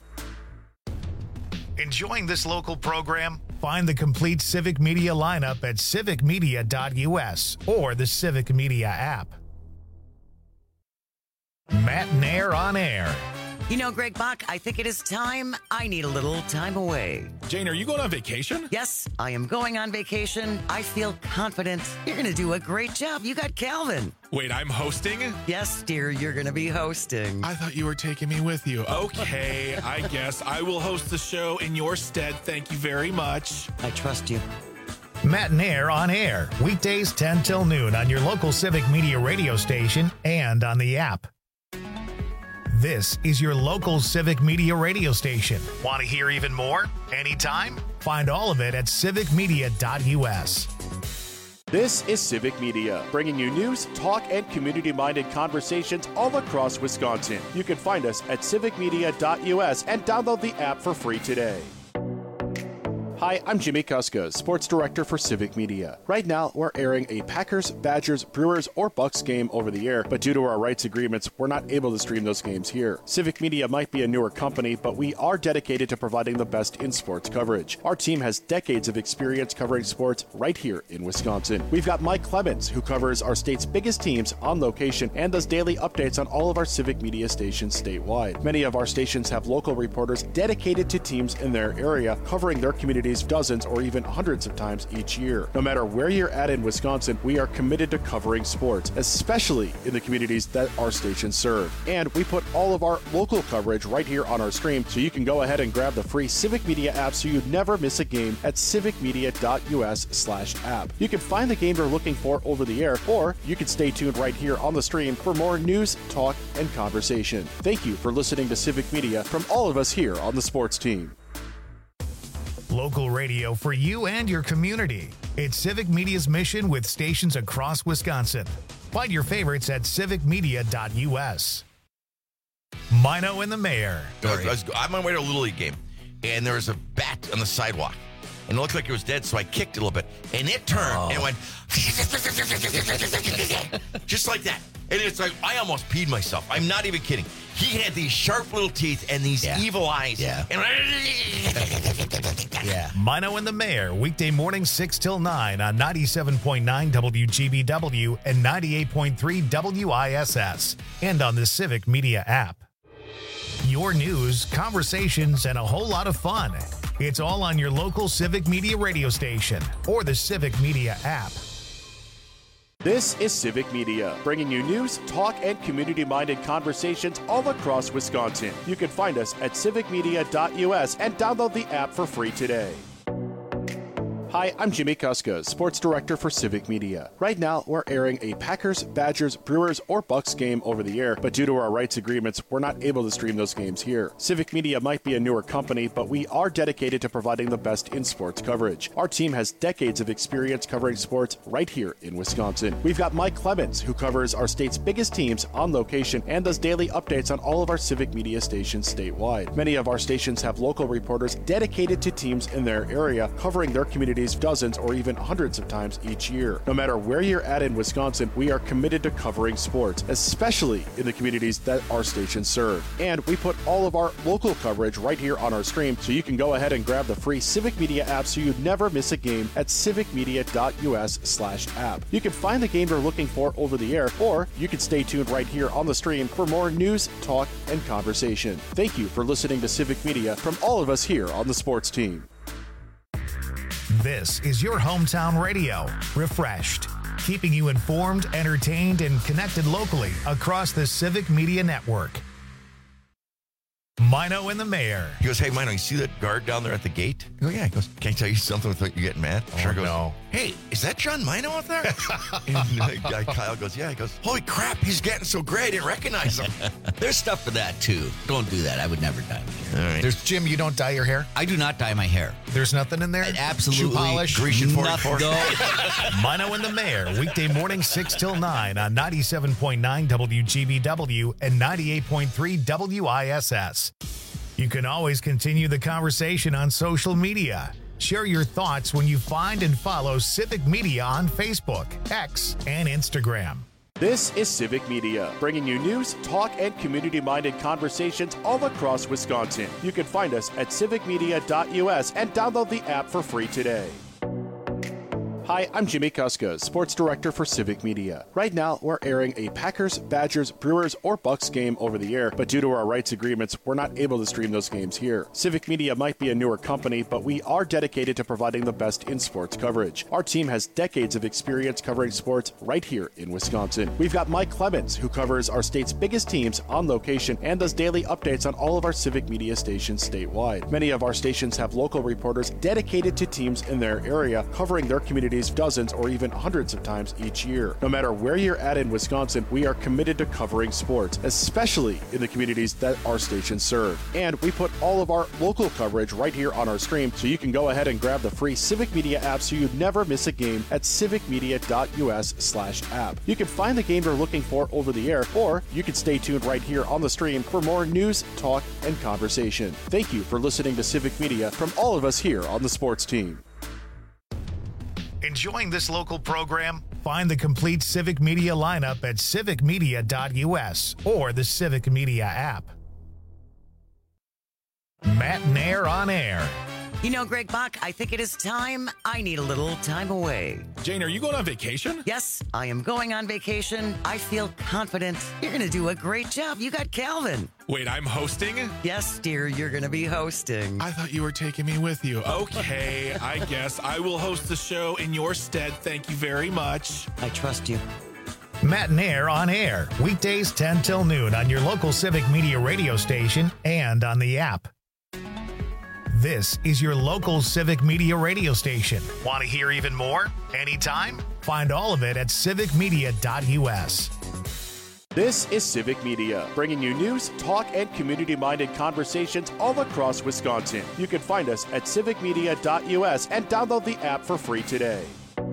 Enjoying this local program? Find the complete Civic Media lineup at civicmedia.us or the Civic Media app. Matt and Air on Air. You know, Greg Bach, I think it is time. I need a little time away. Jane, are you going on vacation? Yes, I am going on vacation. I feel confident. You're going to do a great job. You got Calvin. Wait, I'm hosting? Yes, dear, you're going to be hosting. I thought you were taking me with you. Okay, I guess I will host the show in your stead. Thank you very much. I trust you. Matt and Air on Air, weekdays 10 till noon on your local Civic Media radio station and on the app. This is your local Civic Media radio station. Want to hear even more? Anytime? Find all of it at civicmedia.us. This is Civic Media, bringing you news, talk, and community-minded conversations all across Wisconsin. You can find us at civicmedia.us and download the app for free today. Hi, I'm Jimmy Kuska, Sports Director for Civic Media. Right now, we're airing a Packers, Badgers, Brewers, or Bucks game over the air, but due to our rights agreements, we're not able to stream those games here. Civic Media might be a newer company, but we are dedicated to providing the best in sports coverage. Our team has decades of experience covering sports right here in Wisconsin. We've got Mike Clemens, who covers our state's biggest teams on location and does daily updates on all of our Civic Media stations statewide. Many of our stations have local reporters dedicated to teams in their area, covering their communities communities dozens or even hundreds of times each year. No matter where you're at in Wisconsin, we are committed to covering sports, especially in the communities that our stations serve. And we put all of our local coverage right here on our stream, so you can go ahead and grab the free Civic Media app so you never miss a game at civicmedia.us/app. You can find the game you're looking for over the air, or you can stay tuned right here on the stream for more news, talk, and conversation. Thank you for listening to Civic Media from all of us here on the sports team. Local radio for you and your community. It's Civic Media's mission with stations across Wisconsin. Find your favorites at civicmedia.us. Mino and the Mayor. I'm on my way to a Little League game, and there was a bat on the sidewalk. And it looked like it was dead, so I kicked it a little bit. And it turned and went just like that. And it's like, I almost peed myself. I'm not even kidding. He had these sharp little teeth and these evil eyes. Yeah. And Mino and the Mayor, weekday mornings 6 till 9 on 97.9 WGBW and 98.3 WISS. And on the Civic Media app. Your news, conversations, and a whole lot of fun. It's all on your local Civic Media radio station or the Civic Media app. This is Civic Media, bringing you news, talk, and community-minded conversations all across Wisconsin. You can find us at civicmedia.us and download the app for free today. Hi, I'm Jimmy Kuska, Sports Director for Civic Media. Right now, we're airing a Packers, Badgers, Brewers, or Bucks game over the air, but due to our rights agreements, we're not able to stream those games here. Civic Media might be a newer company, but we are dedicated to providing the best in sports coverage. Our team has decades of experience covering sports right here in Wisconsin. We've got Mike Clemens, who covers our state's biggest teams on location and does daily updates on all of our Civic Media stations statewide. Many of our stations have local reporters dedicated to teams in their area, covering their communities dozens or even hundreds of times each year. No matter where you're at in Wisconsin, we are committed to covering sports, especially in the communities that our stations serve. And we put all of our local coverage right here on our stream, so you can go ahead and grab the free Civic Media app so you never miss a game at civicmedia.us/app. You can find the game you're looking for over the air, or you can stay tuned right here on the stream for more news, talk, and conversation. Thank you for listening to Civic Media from all of us here on the sports team. This is your hometown radio, refreshed, keeping you informed, entertained, and connected locally across the Civic Media Network. Mino and the Mayor. He goes, hey, Mino, you see that guard down there at the gate? I go, yeah. He goes, can I tell you something without you getting mad? Oh, goes, no. Hey, is that John Mino out there? And Kyle goes, yeah. He goes, holy crap, he's getting so great, I didn't recognize him. There's stuff for that, too. Don't do that. I would never dye my hair. All right. There's Jim, you don't dye your hair? I do not dye my hair. There's nothing in there? Absolutely. Shoe polish? Grecian 44. Mino and the Mayor, weekday mornings 6 till 9 on 97.9 WGBW and 98.3 WISS. You can always continue the conversation on social media. Share your thoughts when you find and follow Civic Media on Facebook, X, and Instagram. This is Civic Media, bringing you news, talk, and community-minded conversations all across Wisconsin. You can find us at civicmedia.us and download the app for free today. Hi, I'm Jimmy Kuska, Sports Director for Civic Media. Right now, we're airing a Packers, Badgers, Brewers, or Bucks game over the air, but due to our rights agreements, we're not able to stream those games here. Civic Media might be a newer company, but we are dedicated to providing the best in sports coverage. Our team has decades of experience covering sports right here in Wisconsin. We've got Mike Clemens, who covers our state's biggest teams on location and does daily updates on all of our Civic Media stations statewide. Many of our stations have local reporters dedicated to teams in their area, covering their communities dozens or even hundreds of times each year. No matter where you're at in Wisconsin, we are committed to covering sports, especially in the communities that our stations serve. And we put all of our local coverage right here on our stream, so you can go ahead and grab the free Civic Media app so you never miss a game at civicmedia.us/app. You can find the game you're looking for over the air, or you can stay tuned right here on the stream for more news, talk, and conversation. Thank you for listening to Civic Media from all of us here on the sports team. Enjoying this local program? Find the complete Civic Media lineup at civicmedia.us or the Civic Media app. Matt and Air on Air. You know, Greg Bach, I think it is time. I need a little time away. Jane, are you going on vacation? Yes, I am going on vacation. I feel confident. You're going to do a great job. You got Calvin. Wait, I'm hosting? Yes, dear, you're going to be hosting. I thought you were taking me with you. Okay, I guess I will host the show in your stead. Thank you very much. I trust you. Matt and Air on air, weekdays 10 till noon on your local Civic Media radio station and on the app. This is your local Civic Media radio station. Want to hear even more? Anytime? Find all of it at civicmedia.us. This is Civic Media, bringing you news, talk, and community-minded conversations all across Wisconsin. You can find us at civicmedia.us and download the app for free today.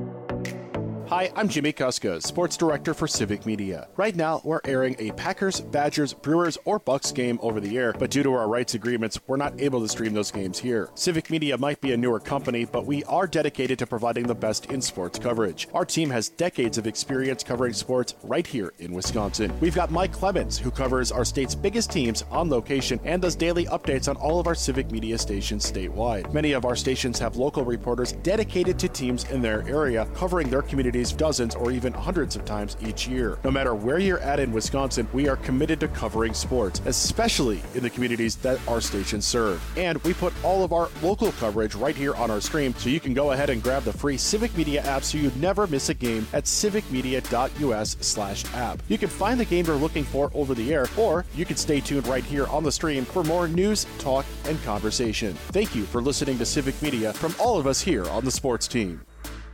Hi, I'm Jimmy Kuska, Sports Director for Civic Media. Right now, we're airing a Packers, Badgers, Brewers, or Bucks game over the air, but due to our rights agreements, we're not able to stream those games here. Civic Media might be a newer company, but we are dedicated to providing the best in sports coverage. Our team has decades of experience covering sports right here in Wisconsin. We've got Mike Clemens, who covers our state's biggest teams on location and does daily updates on all of our Civic Media stations statewide. Many of our stations have local reporters dedicated to teams in their area, covering their communities dozens or even hundreds of times each year. No matter where you're at in Wisconsin, we are committed to covering sports, especially in the communities that our stations serve. And we put all of our local coverage right here on our stream, so you can go ahead and grab the free Civic Media app so you never miss a game at civicmedia.us/app. You can find the game you're looking for over the air, or you can stay tuned right here on the stream for more news, talk, and conversation. Thank you for listening to Civic Media from all of us here on the sports team.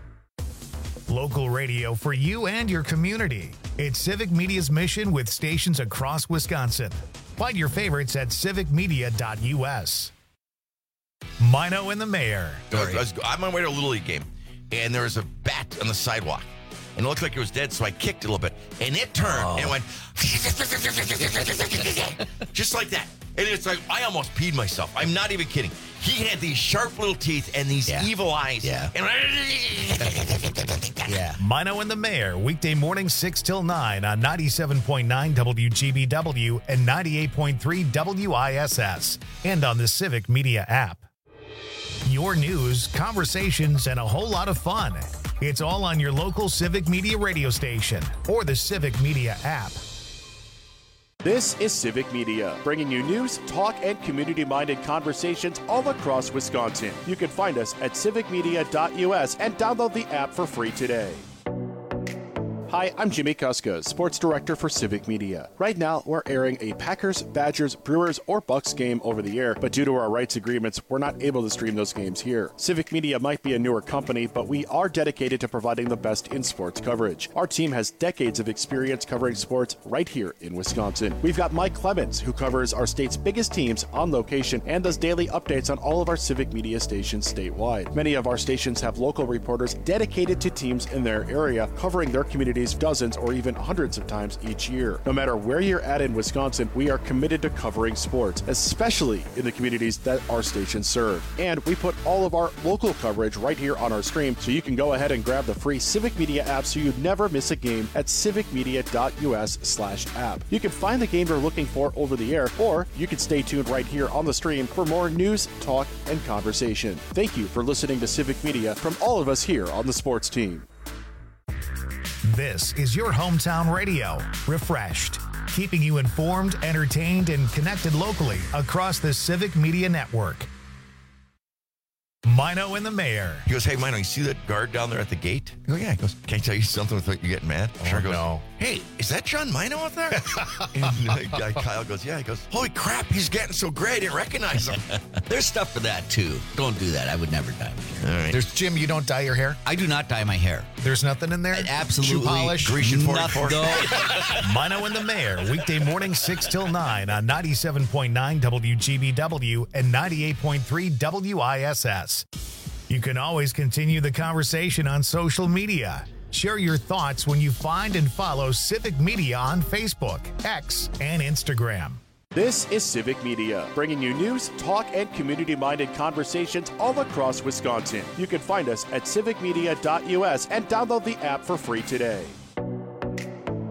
Local radio for you and your community. It's Civic Media's mission with stations across Wisconsin. Find your favorites at civicmedia.us. Mino and the Mayor. I'm on my way to a Little League game, and there was a bat on the sidewalk. And it looked like it was dead, so I kicked it a little bit. And it turned and went just like that. And it's like, I almost peed myself. I'm not even kidding. He had these sharp little teeth and these evil eyes. Yeah. And Mino and the Mayor, weekday mornings 6 till 9 on 97.9 WGBW and 98.3 WISS. And on the Civic Media app. Your news, conversations, and a whole lot of fun. It's all on your local Civic Media radio station or the Civic Media app. This is Civic Media, bringing you news, talk, and community-minded conversations all across Wisconsin. You can find us at civicmedia.us and download the app for free today. Hi, I'm Jimmy Kuska, Sports Director for Civic Media. Right now, we're airing a Packers, Badgers, Brewers, or Bucks game over the air, but due to our rights agreements, we're not able to stream those games here. Civic Media might be a newer company, but we are dedicated to providing the best in sports coverage. Our team has decades of experience covering sports right here in Wisconsin. We've got Mike Clemens, who covers our state's biggest teams on location and does daily updates on all of our Civic Media stations statewide. Many of our stations have local reporters dedicated to teams in their area, covering their communities dozens or even hundreds of times each year. No matter where you're at in Wisconsin, we are committed to covering sports, especially in the communities that our stations serve. And we put all of our local coverage right here on our stream, so you can go ahead and grab the free Civic Media app so you never miss a game at civicmedia.us/app. You can find the game you're looking for over the air, or you can stay tuned right here on the stream for more news, talk, and conversation. Thank you for listening to Civic Media from all of us here on the sports team. This is your hometown radio, refreshed, keeping you informed, entertained, and connected locally across the Civic Media Network. Mino and the Mayor. He goes, hey, Mino, you see that guard down there at the gate? I go, yeah. He goes, can I tell you something without you getting mad? Sure goes, no. Hey, is that John Mino out there? And Kyle goes, yeah. He goes, holy crap, he's getting so great, I didn't recognize him. There's stuff for that, too. Don't do that. I would never dye my hair. All right. There's Jim, you don't dye your hair? I do not dye my hair. There's nothing in there? Absolutely. Shoe polish? Grecian 44? No. Mino and the Mayor, weekday mornings 6 till 9 on 97.9 WGBW and 98.3 WISS. You can always continue the conversation on social media. Share your thoughts when you find and follow Civic Media on Facebook, X, and Instagram. This is Civic Media, bringing you news, talk, and community-minded conversations all across Wisconsin. You can find us at civicmedia.us and download the app for free today.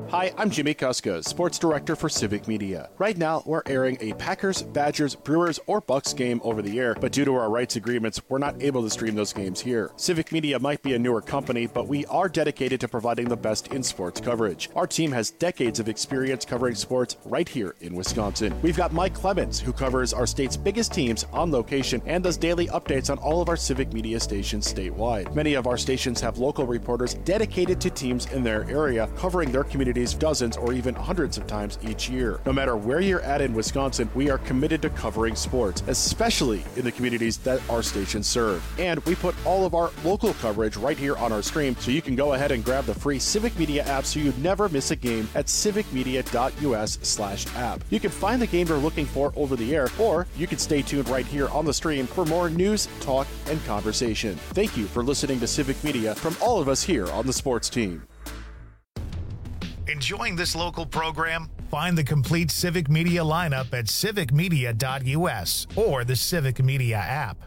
Hi, I'm Jimmy Kuska, Sports Director for Civic Media. Right now, we're airing a Packers, Badgers, Brewers, or Bucks game over the air, but due to our rights agreements, we're not able to stream those games here. Civic Media might be a newer company, but we are dedicated to providing the best in sports coverage. Our team has decades of experience covering sports right here in Wisconsin. We've got Mike Clemens, who covers our state's biggest teams on location and does daily updates on all of our Civic Media stations statewide. Many of our stations have local reporters dedicated to teams in their area, covering their communities dozens or even hundreds of times each year. No matter where you're at in Wisconsin, we are committed to covering sports, especially in the communities that our stations serve. And we put all of our local coverage right here on our stream, so you can go ahead and grab the free Civic Media app so you never miss a game at civicmedia.us/app. You can find the game you're looking for over the air, or you can stay tuned right here on the stream for more news, talk, and conversation. Thank you for listening to Civic Media from all of us here on the sports team. Enjoying this local program? Find the complete Civic Media lineup at civicmedia.us or the Civic Media app.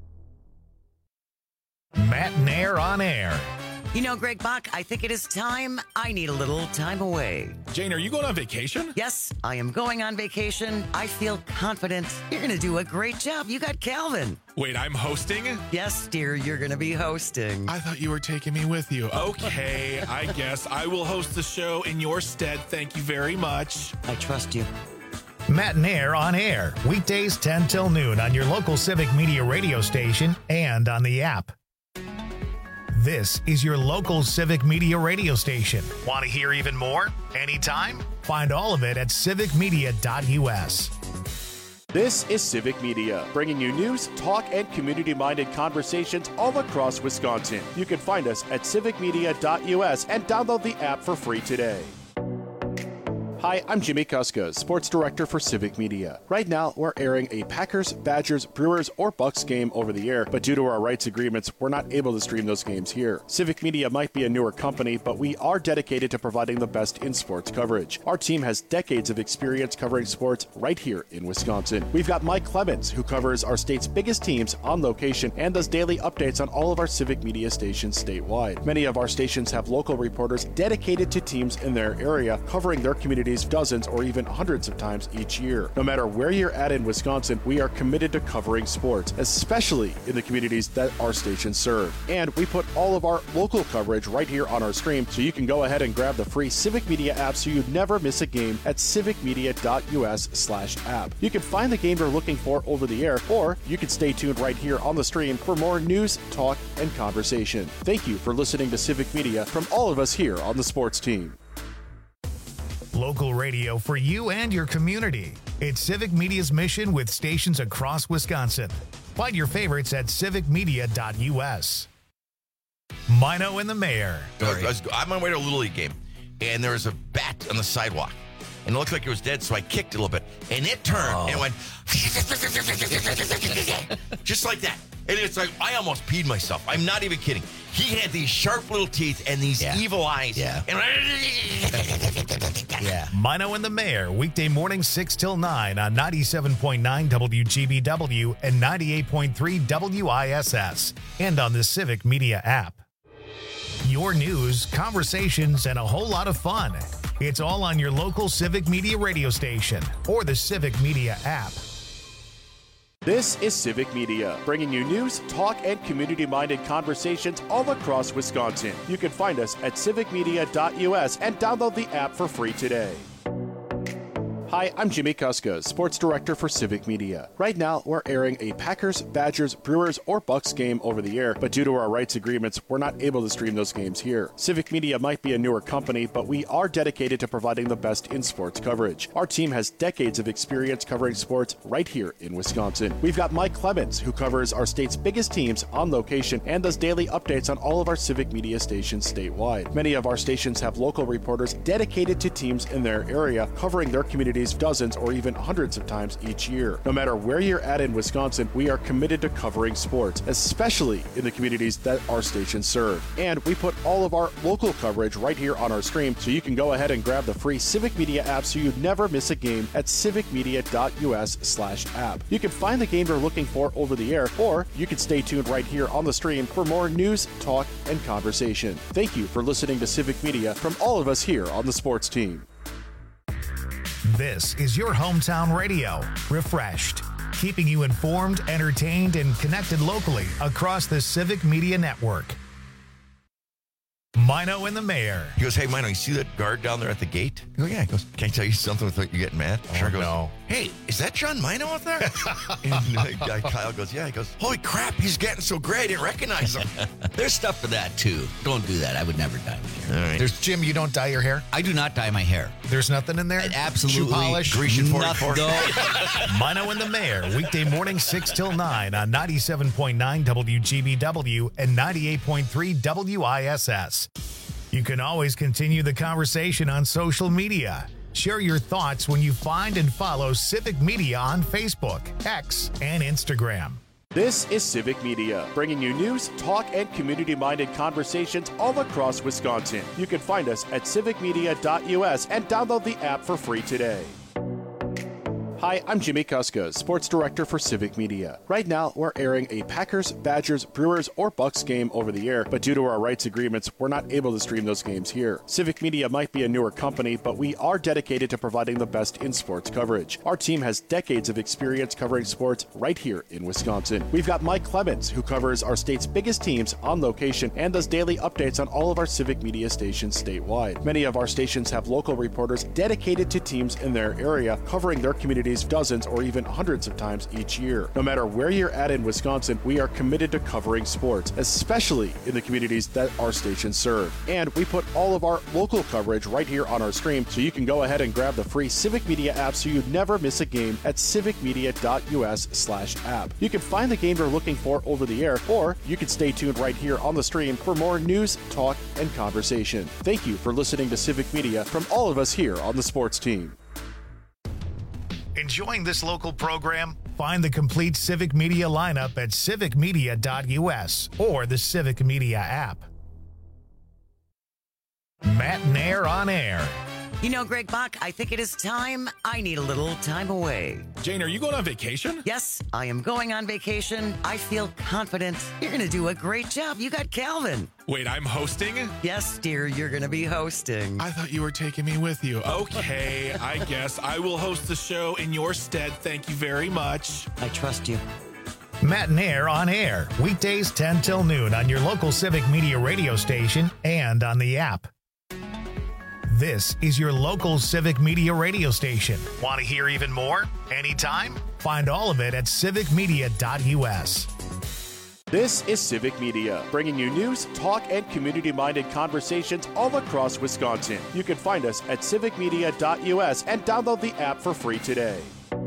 Matt and Air on Air. You know, Greg Bach, I think it is time. I need a little time away. Jane, are you going on vacation? Yes, I am going on vacation. I feel confident. You're going to do a great job. You got Calvin. Wait, I'm hosting? Yes, dear, you're going to be hosting. I thought you were taking me with you. Okay, I guess I will host the show in your stead. Thank you very much. I trust you. Matt and Air on Air. Weekdays 10 till noon on your local Civic Media radio station and on the app. This is your local Civic Media radio station. Want to hear even more? Anytime? Find all of it at civicmedia.us. This is Civic Media, bringing you news, talk, and community-minded conversations all across Wisconsin. You can find us at civicmedia.us and download the app for free today. Hi, I'm Jimmy Kuska, Sports Director for Civic Media. Right now, we're airing a Packers, Badgers, Brewers, or Bucks game over the air, but due to our rights agreements, we're not able to stream those games here. Civic Media might be a newer company, but we are dedicated to providing the best in sports coverage. Our team has decades of experience covering sports right here in Wisconsin. We've got Mike Clemens, who covers our state's biggest teams on location and does daily updates on all of our Civic Media stations statewide. Many of our stations have local reporters dedicated to teams in their area, covering their communities dozens or even hundreds of times each year. No matter where you're at in Wisconsin, we are committed to covering sports, especially in the communities that our stations serve. And we put all of our local coverage right here on our stream, so you can go ahead and grab the free Civic Media app so you never miss a game at civicmedia.us/app. You can find the game you're looking for over the air, or you can stay tuned right here on the stream for more news, talk, and conversation. Thank you for listening to Civic Media from all of us here on the sports team. Local radio for you and your community. It's Civic Media's mission with stations across Wisconsin. Find your favorites at civicmedia.us. Mino and the Mayor. I'm on my way to a Little League game, and there was a bat on the sidewalk. And it looked like it was dead, so I kicked it a little bit. And it turned and went just like that. And it's like, I almost peed myself. I'm not even kidding. He had these sharp little teeth and these evil eyes. Yeah. And Mino and the Mayor, weekday mornings 6 till 9 on 97.9 WGBW and 98.3 WISS. And on the Civic Media app. Your news, conversations, and a whole lot of fun. It's all on your local Civic Media radio station or the Civic Media app. This is Civic Media, bringing you news, talk, and community-minded conversations all across Wisconsin. You can find us at civicmedia.us and download the app for free today. Hi, I'm Jimmy Kuska, Sports Director for Civic Media. Right now, we're airing a Packers, Badgers, Brewers, or Bucks game over the air, but due to our rights agreements, we're not able to stream those games here. Civic Media might be a newer company, but we are dedicated to providing the best in sports coverage. Our team has decades of experience covering sports right here in Wisconsin. We've got Mike Clemens, who covers our state's biggest teams on location and does daily updates on all of our Civic Media stations statewide. Many of our stations have local reporters dedicated to teams in their area, covering their communities communities dozens or even hundreds of times each year. No matter where you're at in Wisconsin, we are committed to covering sports, especially in the communities that our stations serve. And we put all of our local coverage right here on our stream, so you can go ahead and grab the free Civic Media app so you never miss a game at civicmedia.us/app. You can find the game you're looking for over the air, or you can stay tuned right here on the stream for more news, talk, and conversation. Thank you for listening to Civic Media from all of us here on the sports team. This is your hometown radio, refreshed, keeping you informed, entertained, and connected locally across the Civic Media Network. Mino and the Mayor. He goes, hey, Mino, you see that guard down there at the gate? I go, yeah. He goes, can I tell you something without you getting mad? Oh, goes, no. Hey, is that John Mino out there? And Kyle goes, yeah. He goes, holy crap, he's getting so great, I didn't recognize him. There's stuff for that, too. Don't do that. I would never dye my hair. All right. There's Jim, you don't dye your hair? I do not dye my hair. There's nothing in there? Absolutely. Shoe polish? Grecian 44. Mino and the Mayor, weekday morning 6 till 9 on 97.9 WGBW and 98.3 WISS. You can always continue the conversation on social media. Share your thoughts when you find and follow Civic Media on Facebook, X, and Instagram. This is Civic Media, bringing you news, talk, and community-minded conversations all across Wisconsin. You can find us at civicmedia.us and download the app for free today. Hi, I'm Jimmy Kuska, Sports Director for Civic Media. Right now, we're airing a Packers, Badgers, Brewers, or Bucks game over the air, but due to our rights agreements, we're not able to stream those games here. Civic Media might be a newer company, but we are dedicated to providing the best in sports coverage. Our team has decades of experience covering sports right here in Wisconsin. We've got Mike Clemens, who covers our state's biggest teams on location and does daily updates on all of our Civic Media stations statewide. Many of our stations have local reporters dedicated to teams in their area, covering their communities dozens or even hundreds of times each year. No matter where you're at in Wisconsin, we are committed to covering sports, especially in the communities that our stations serve. And we put all of our local coverage right here on our stream, so you can go ahead and grab the free Civic Media app so you never miss a game at civicmedia.us/app. You can find the game you're looking for over the air, or you can stay tuned right here on the stream for more news, talk, and conversation. Thank you for listening to Civic Media from all of us here on the sports team. Enjoying this local program? Find the complete Civic Media lineup at civicmedia.us or the Civic Media app. Matt and Air on Air. You know, Greg Bach, I think it is time. I need a little time away. Jane, are you going on vacation? Yes, I am going on vacation. I feel confident. You're going to do a great job. You got Calvin. Wait, I'm hosting? Yes, dear, you're going to be hosting. I thought you were taking me with you. Okay, I guess I will host the show in your stead. Thank you very much. I trust you. Matt and Air on Air, weekdays 10 till noon on your local Civic Media radio station and on the app. This is your local Civic Media radio station. Want to hear even more? Anytime? Find all of it at civicmedia.us. This is Civic Media, bringing you news, talk, and community-minded conversations all across Wisconsin. You can find us at civicmedia.us and download the app for free today.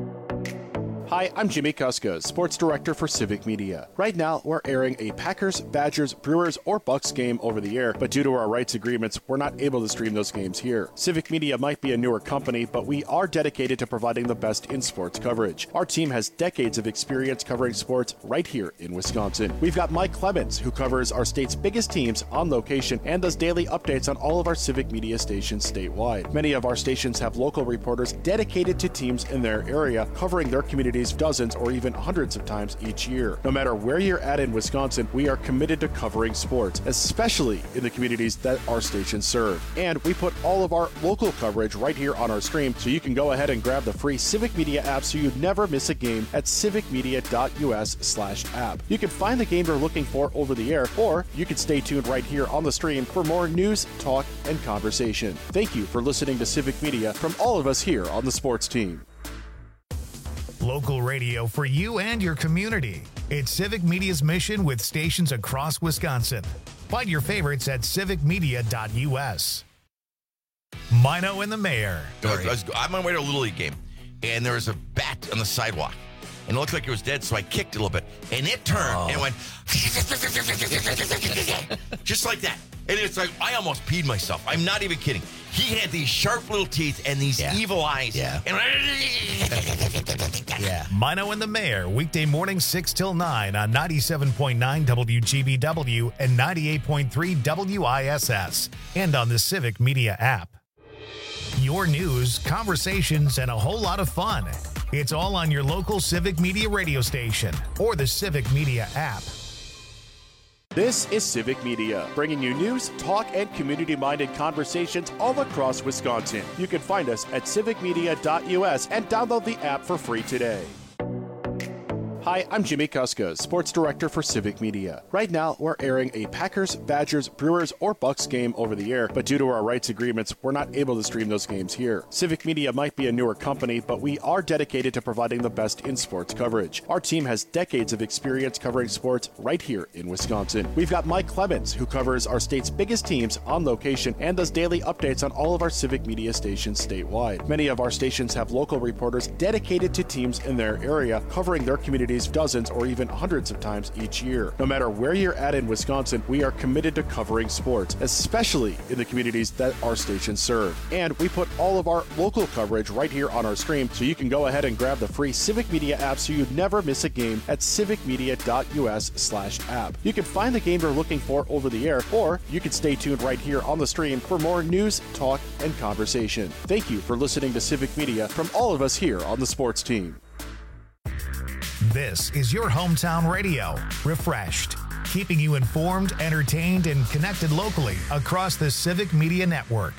Hi, I'm Jimmy Kuska, Sports Director for Civic Media. Right now, we're airing a Packers, Badgers, Brewers, or Bucks game over the air, but due to our rights agreements, we're not able to stream those games here. Civic Media might be a newer company, but we are dedicated to providing the best in sports coverage. Our team has decades of experience covering sports right here in Wisconsin. We've got Mike Clemens, who covers our state's biggest teams on location and does daily updates on all of our Civic Media stations statewide. Many of our stations have local reporters dedicated to teams in their area, covering their communities dozens or even hundreds of times each year. No matter where you're at in Wisconsin, we are committed to covering sports, especially in the communities that our stations serve. And we put all of our local coverage right here on our stream, so you can go ahead and grab the free Civic Media app so you never miss a game at civicmedia.us/app. You can find the game you're looking for over the air, or you can stay tuned right here on the stream for more news, talk, and conversation. Thank you for listening to Civic Media from all of us here on the sports team. Local radio for you and your community. It's Civic Media's mission with stations across Wisconsin. Find your favorites at civicmedia.us. Mino and the Mayor. I'm on my way to a Little League game, and there was a bat on the sidewalk. And it looked like it was dead, so I kicked it a little bit. And it turned and went just like that. And it's like, I almost peed myself. I'm not even kidding. He had these sharp little teeth and these evil eyes. Yeah. And Yeah. Mino and the Mayor, weekday morning 6 till 9 on 97.9 WGBW and 98.3 WISS, and on the Civic Media app. Your news, conversations, and a whole lot of fun. It's all on your local Civic Media radio station or the Civic Media app. This is Civic Media, bringing you news, talk, and community-minded conversations all across Wisconsin. You can find us at civicmedia.us and download the app for free today. Hi, I'm Jimmy Kuska, Sports Director for Civic Media. Right now, we're airing a Packers, Badgers, Brewers, or Bucks game over the air, but due to our rights agreements, we're not able to stream those games here. Civic Media might be a newer company, but we are dedicated to providing the best in sports coverage. Our team has decades of experience covering sports right here in Wisconsin. We've got Mike Clemens, who covers our state's biggest teams on location and does daily updates on all of our Civic Media stations statewide. Many of our stations have local reporters dedicated to teams in their area, covering their communities dozens or even hundreds of times each year. No matter where you're at in Wisconsin, we are committed to covering sports, especially in the communities that our stations serve. And we put all of our local coverage right here on our stream, so you can go ahead and grab the free Civic Media app so you never miss a game at civicmedia.us/app. You can find the game you're looking for over the air, or you can stay tuned right here on the stream for more news, talk, and conversation. Thank you for listening to Civic Media from all of us here on the sports team. This is your hometown radio, refreshed, keeping you informed, entertained, and connected locally across the Civic Media Network.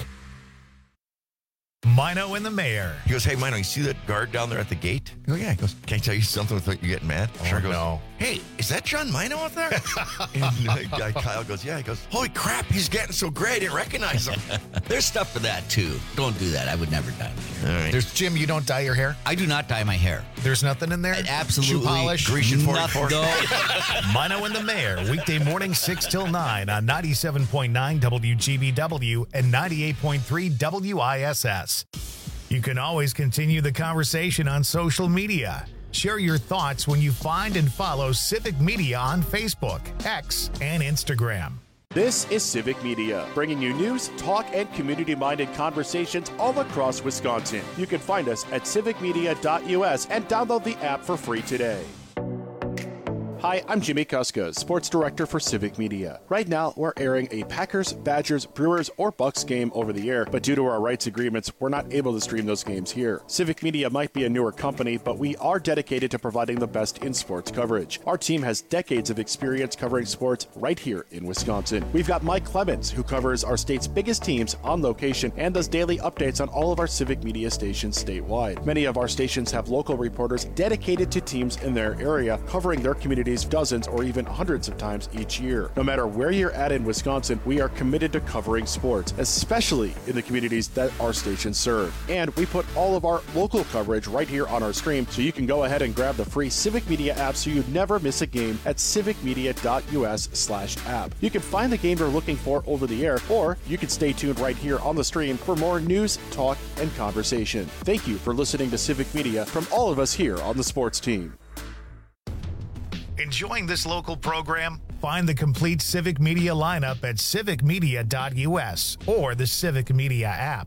Mino and the Mayor. He goes, hey, Mino, you see that guard down there at the gate? I go, yeah. He goes, can I tell you something without you getting mad? Sure goes, no. Hey, is that John Mino out there? And guy Kyle goes, yeah. He goes, holy crap, he's getting so great, I didn't recognize him. There's stuff for that, too. Don't do that. I would never dye my hair. All right. There's Jim, you don't dye your hair? I do not dye my hair. There's nothing in there? Absolutely. Shoe polish? Grecian 44. Mino and the Mayor, weekday morning 6 till 9 on 97.9 WGBW and 98.3 WISS. You can always continue the conversation on social media. Share your thoughts when you find and follow Civic Media on Facebook, X, and Instagram. This is Civic Media, bringing you news, talk, and community-minded conversations all across Wisconsin. You can find us at civicmedia.us and download the app for free today. Hi, I'm Jimmy Kuska, Sports Director for Civic Media. Right now, we're airing a Packers, Badgers, Brewers, or Bucks game over the air, but due to our rights agreements, we're not able to stream those games here. Civic Media might be a newer company, but we are dedicated to providing the best in sports coverage. Our team has decades of experience covering sports right here in Wisconsin. We've got Mike Clemens, who covers our state's biggest teams on location and does daily updates on all of our Civic Media stations statewide. Many of our stations have local reporters dedicated to teams in their area, covering their communities dozens or even hundreds of times each year. No matter where you're at in Wisconsin, we are committed to covering sports, especially in the communities that our stations serve. And we put all of our local coverage right here on our stream, so you can go ahead and grab the free Civic Media app so you never miss a game at civicmedia.us/app. You can find the game you're looking for over the air, or you can stay tuned right here on the stream for more news, talk, and conversation. Thank you for listening to Civic Media from all of us here on the sports team. Enjoying this local program? Find the complete Civic Media lineup at civicmedia.us or the Civic Media app.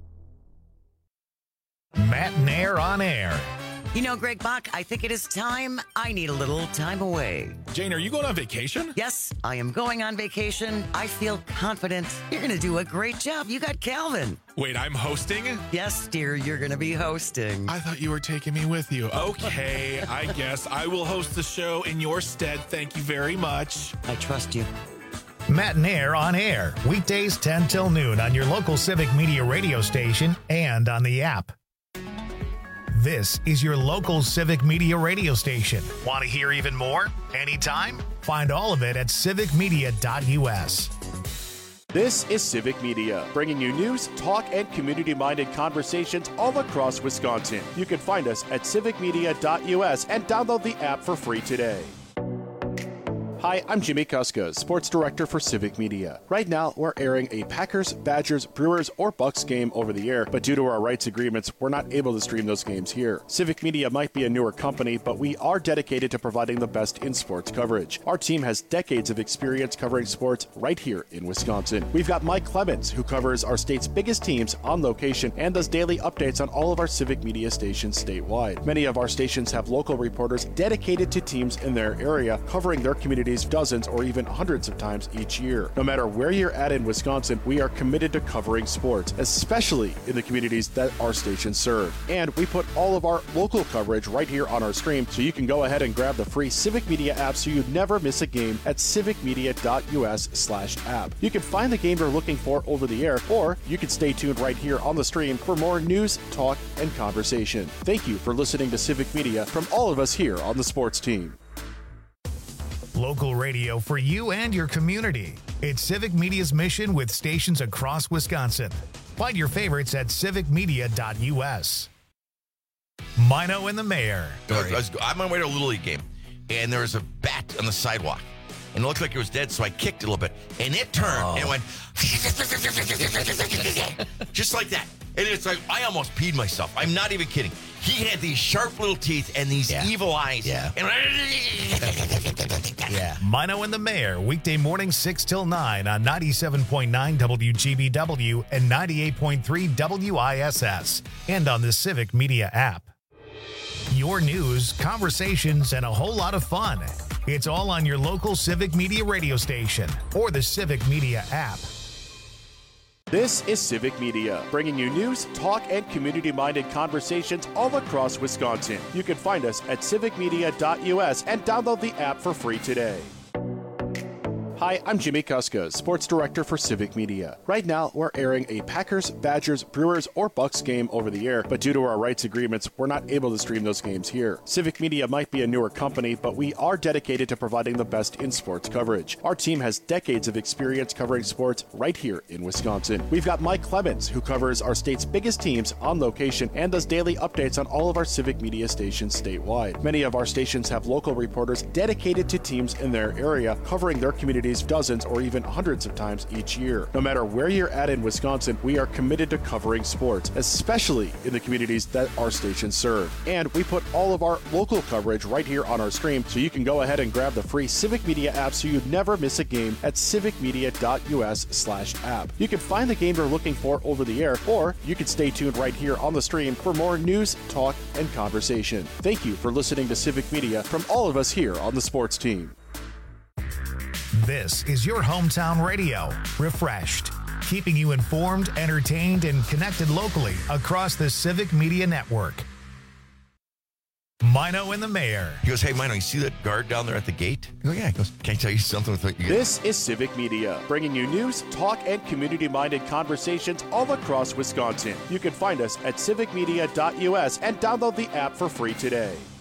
Matt and Air on Air. You know, Greg Bach, I think it is time. I need a little time away. Jane, are you going on vacation? Yes, I am going on vacation. I feel confident. You're going to do a great job. You got Calvin. Wait, I'm hosting? Yes, dear, you're going to be hosting. I thought you were taking me with you. Okay, I guess I will host the show in your stead. Thank you very much. I trust you. Matt and Air on Air, weekdays 10 till noon on your local Civic Media radio station and on the app. This is your local Civic Media radio station. Want to hear even more? Anytime? Find all of it at civicmedia.us. This is Civic Media, bringing you news, talk, and community-minded conversations all across Wisconsin. You can find us at civicmedia.us and download the app for free today. Hi, I'm Jimmy Kuska, Sports Director for Civic Media. Right now, we're airing a Packers, Badgers, Brewers, or Bucks game over the air, but due to our rights agreements, we're not able to stream those games here. Civic Media might be a newer company, but we are dedicated to providing the best in sports coverage. Our team has decades of experience covering sports right here in Wisconsin. We've got Mike Clemens, who covers our state's biggest teams on location and does daily updates on all of our Civic Media stations statewide. Many of our stations have local reporters dedicated to teams in their area, covering their communities dozens or even hundreds of times each year. No matter where you're at in Wisconsin, we are committed to covering sports, especially in the communities that our stations serve. And we put all of our local coverage right here on our stream, so you can go ahead and grab the free Civic Media app so you never miss a game at civicmedia.us/app. You can find the game you're looking for over the air, or you can stay tuned right here on the stream for more news, talk, and conversation. Thank you for listening to Civic Media from all of us here on the sports team. Local radio for you and your community. It's Civic Media's mission with stations across Wisconsin. Find your favorites at civicmedia.us. Mino and the Mayor. I'm on my way to a Little League game, and there was a bat on the sidewalk, and it looked like it was dead, so I kicked it a little bit, and it turned and went just like that. And it's like, I almost peed myself. I'm not even kidding. He had these sharp little teeth and these evil eyes. Yeah. And Mino and the Mayor, weekday mornings 6 till 9 on 97.9 WGBW and 98.3 WISS, and on the Civic Media app. Your news, conversations, and a whole lot of fun. It's all on your local Civic Media radio station or the Civic Media app. This is Civic Media, bringing you news, talk, and community-minded conversations all across Wisconsin. You can find us at civicmedia.us and download the app for free today. Hi, I'm Jimmy Kuska, Sports Director for Civic Media. Right now, we're airing a Packers, Badgers, Brewers, or Bucks game over the air, but due to our rights agreements, we're not able to stream those games here. Civic Media might be a newer company, but we are dedicated to providing the best in sports coverage. Our team has decades of experience covering sports right here in Wisconsin. We've got Mike Clemens, who covers our state's biggest teams on location and does daily updates on all of our Civic Media stations statewide. Many of our stations have local reporters dedicated to teams in their area, covering their communities dozens or even hundreds of times each year. No matter where you're at in Wisconsin, we are committed to covering sports, especially in the communities that our stations serve. And we put all of our local coverage right here on our stream, so you can go ahead and grab the free Civic Media app so you never miss a game at civicmedia.us/app. You can find the game you're looking for over the air, or you can stay tuned right here on the stream for more news, talk, and conversation. Thank you for listening to Civic Media from all of us here on the sports team. This is your hometown radio, refreshed, keeping you informed, entertained, and connected locally across the Civic Media Network. Mino and the Mayor. He goes, hey, Mino, you see that guard down there at the gate? I go, yeah. He goes, can I tell you something? This is Civic Media, bringing you news, talk, and community-minded conversations all across Wisconsin. You can find us at civicmedia.us and download the app for free today.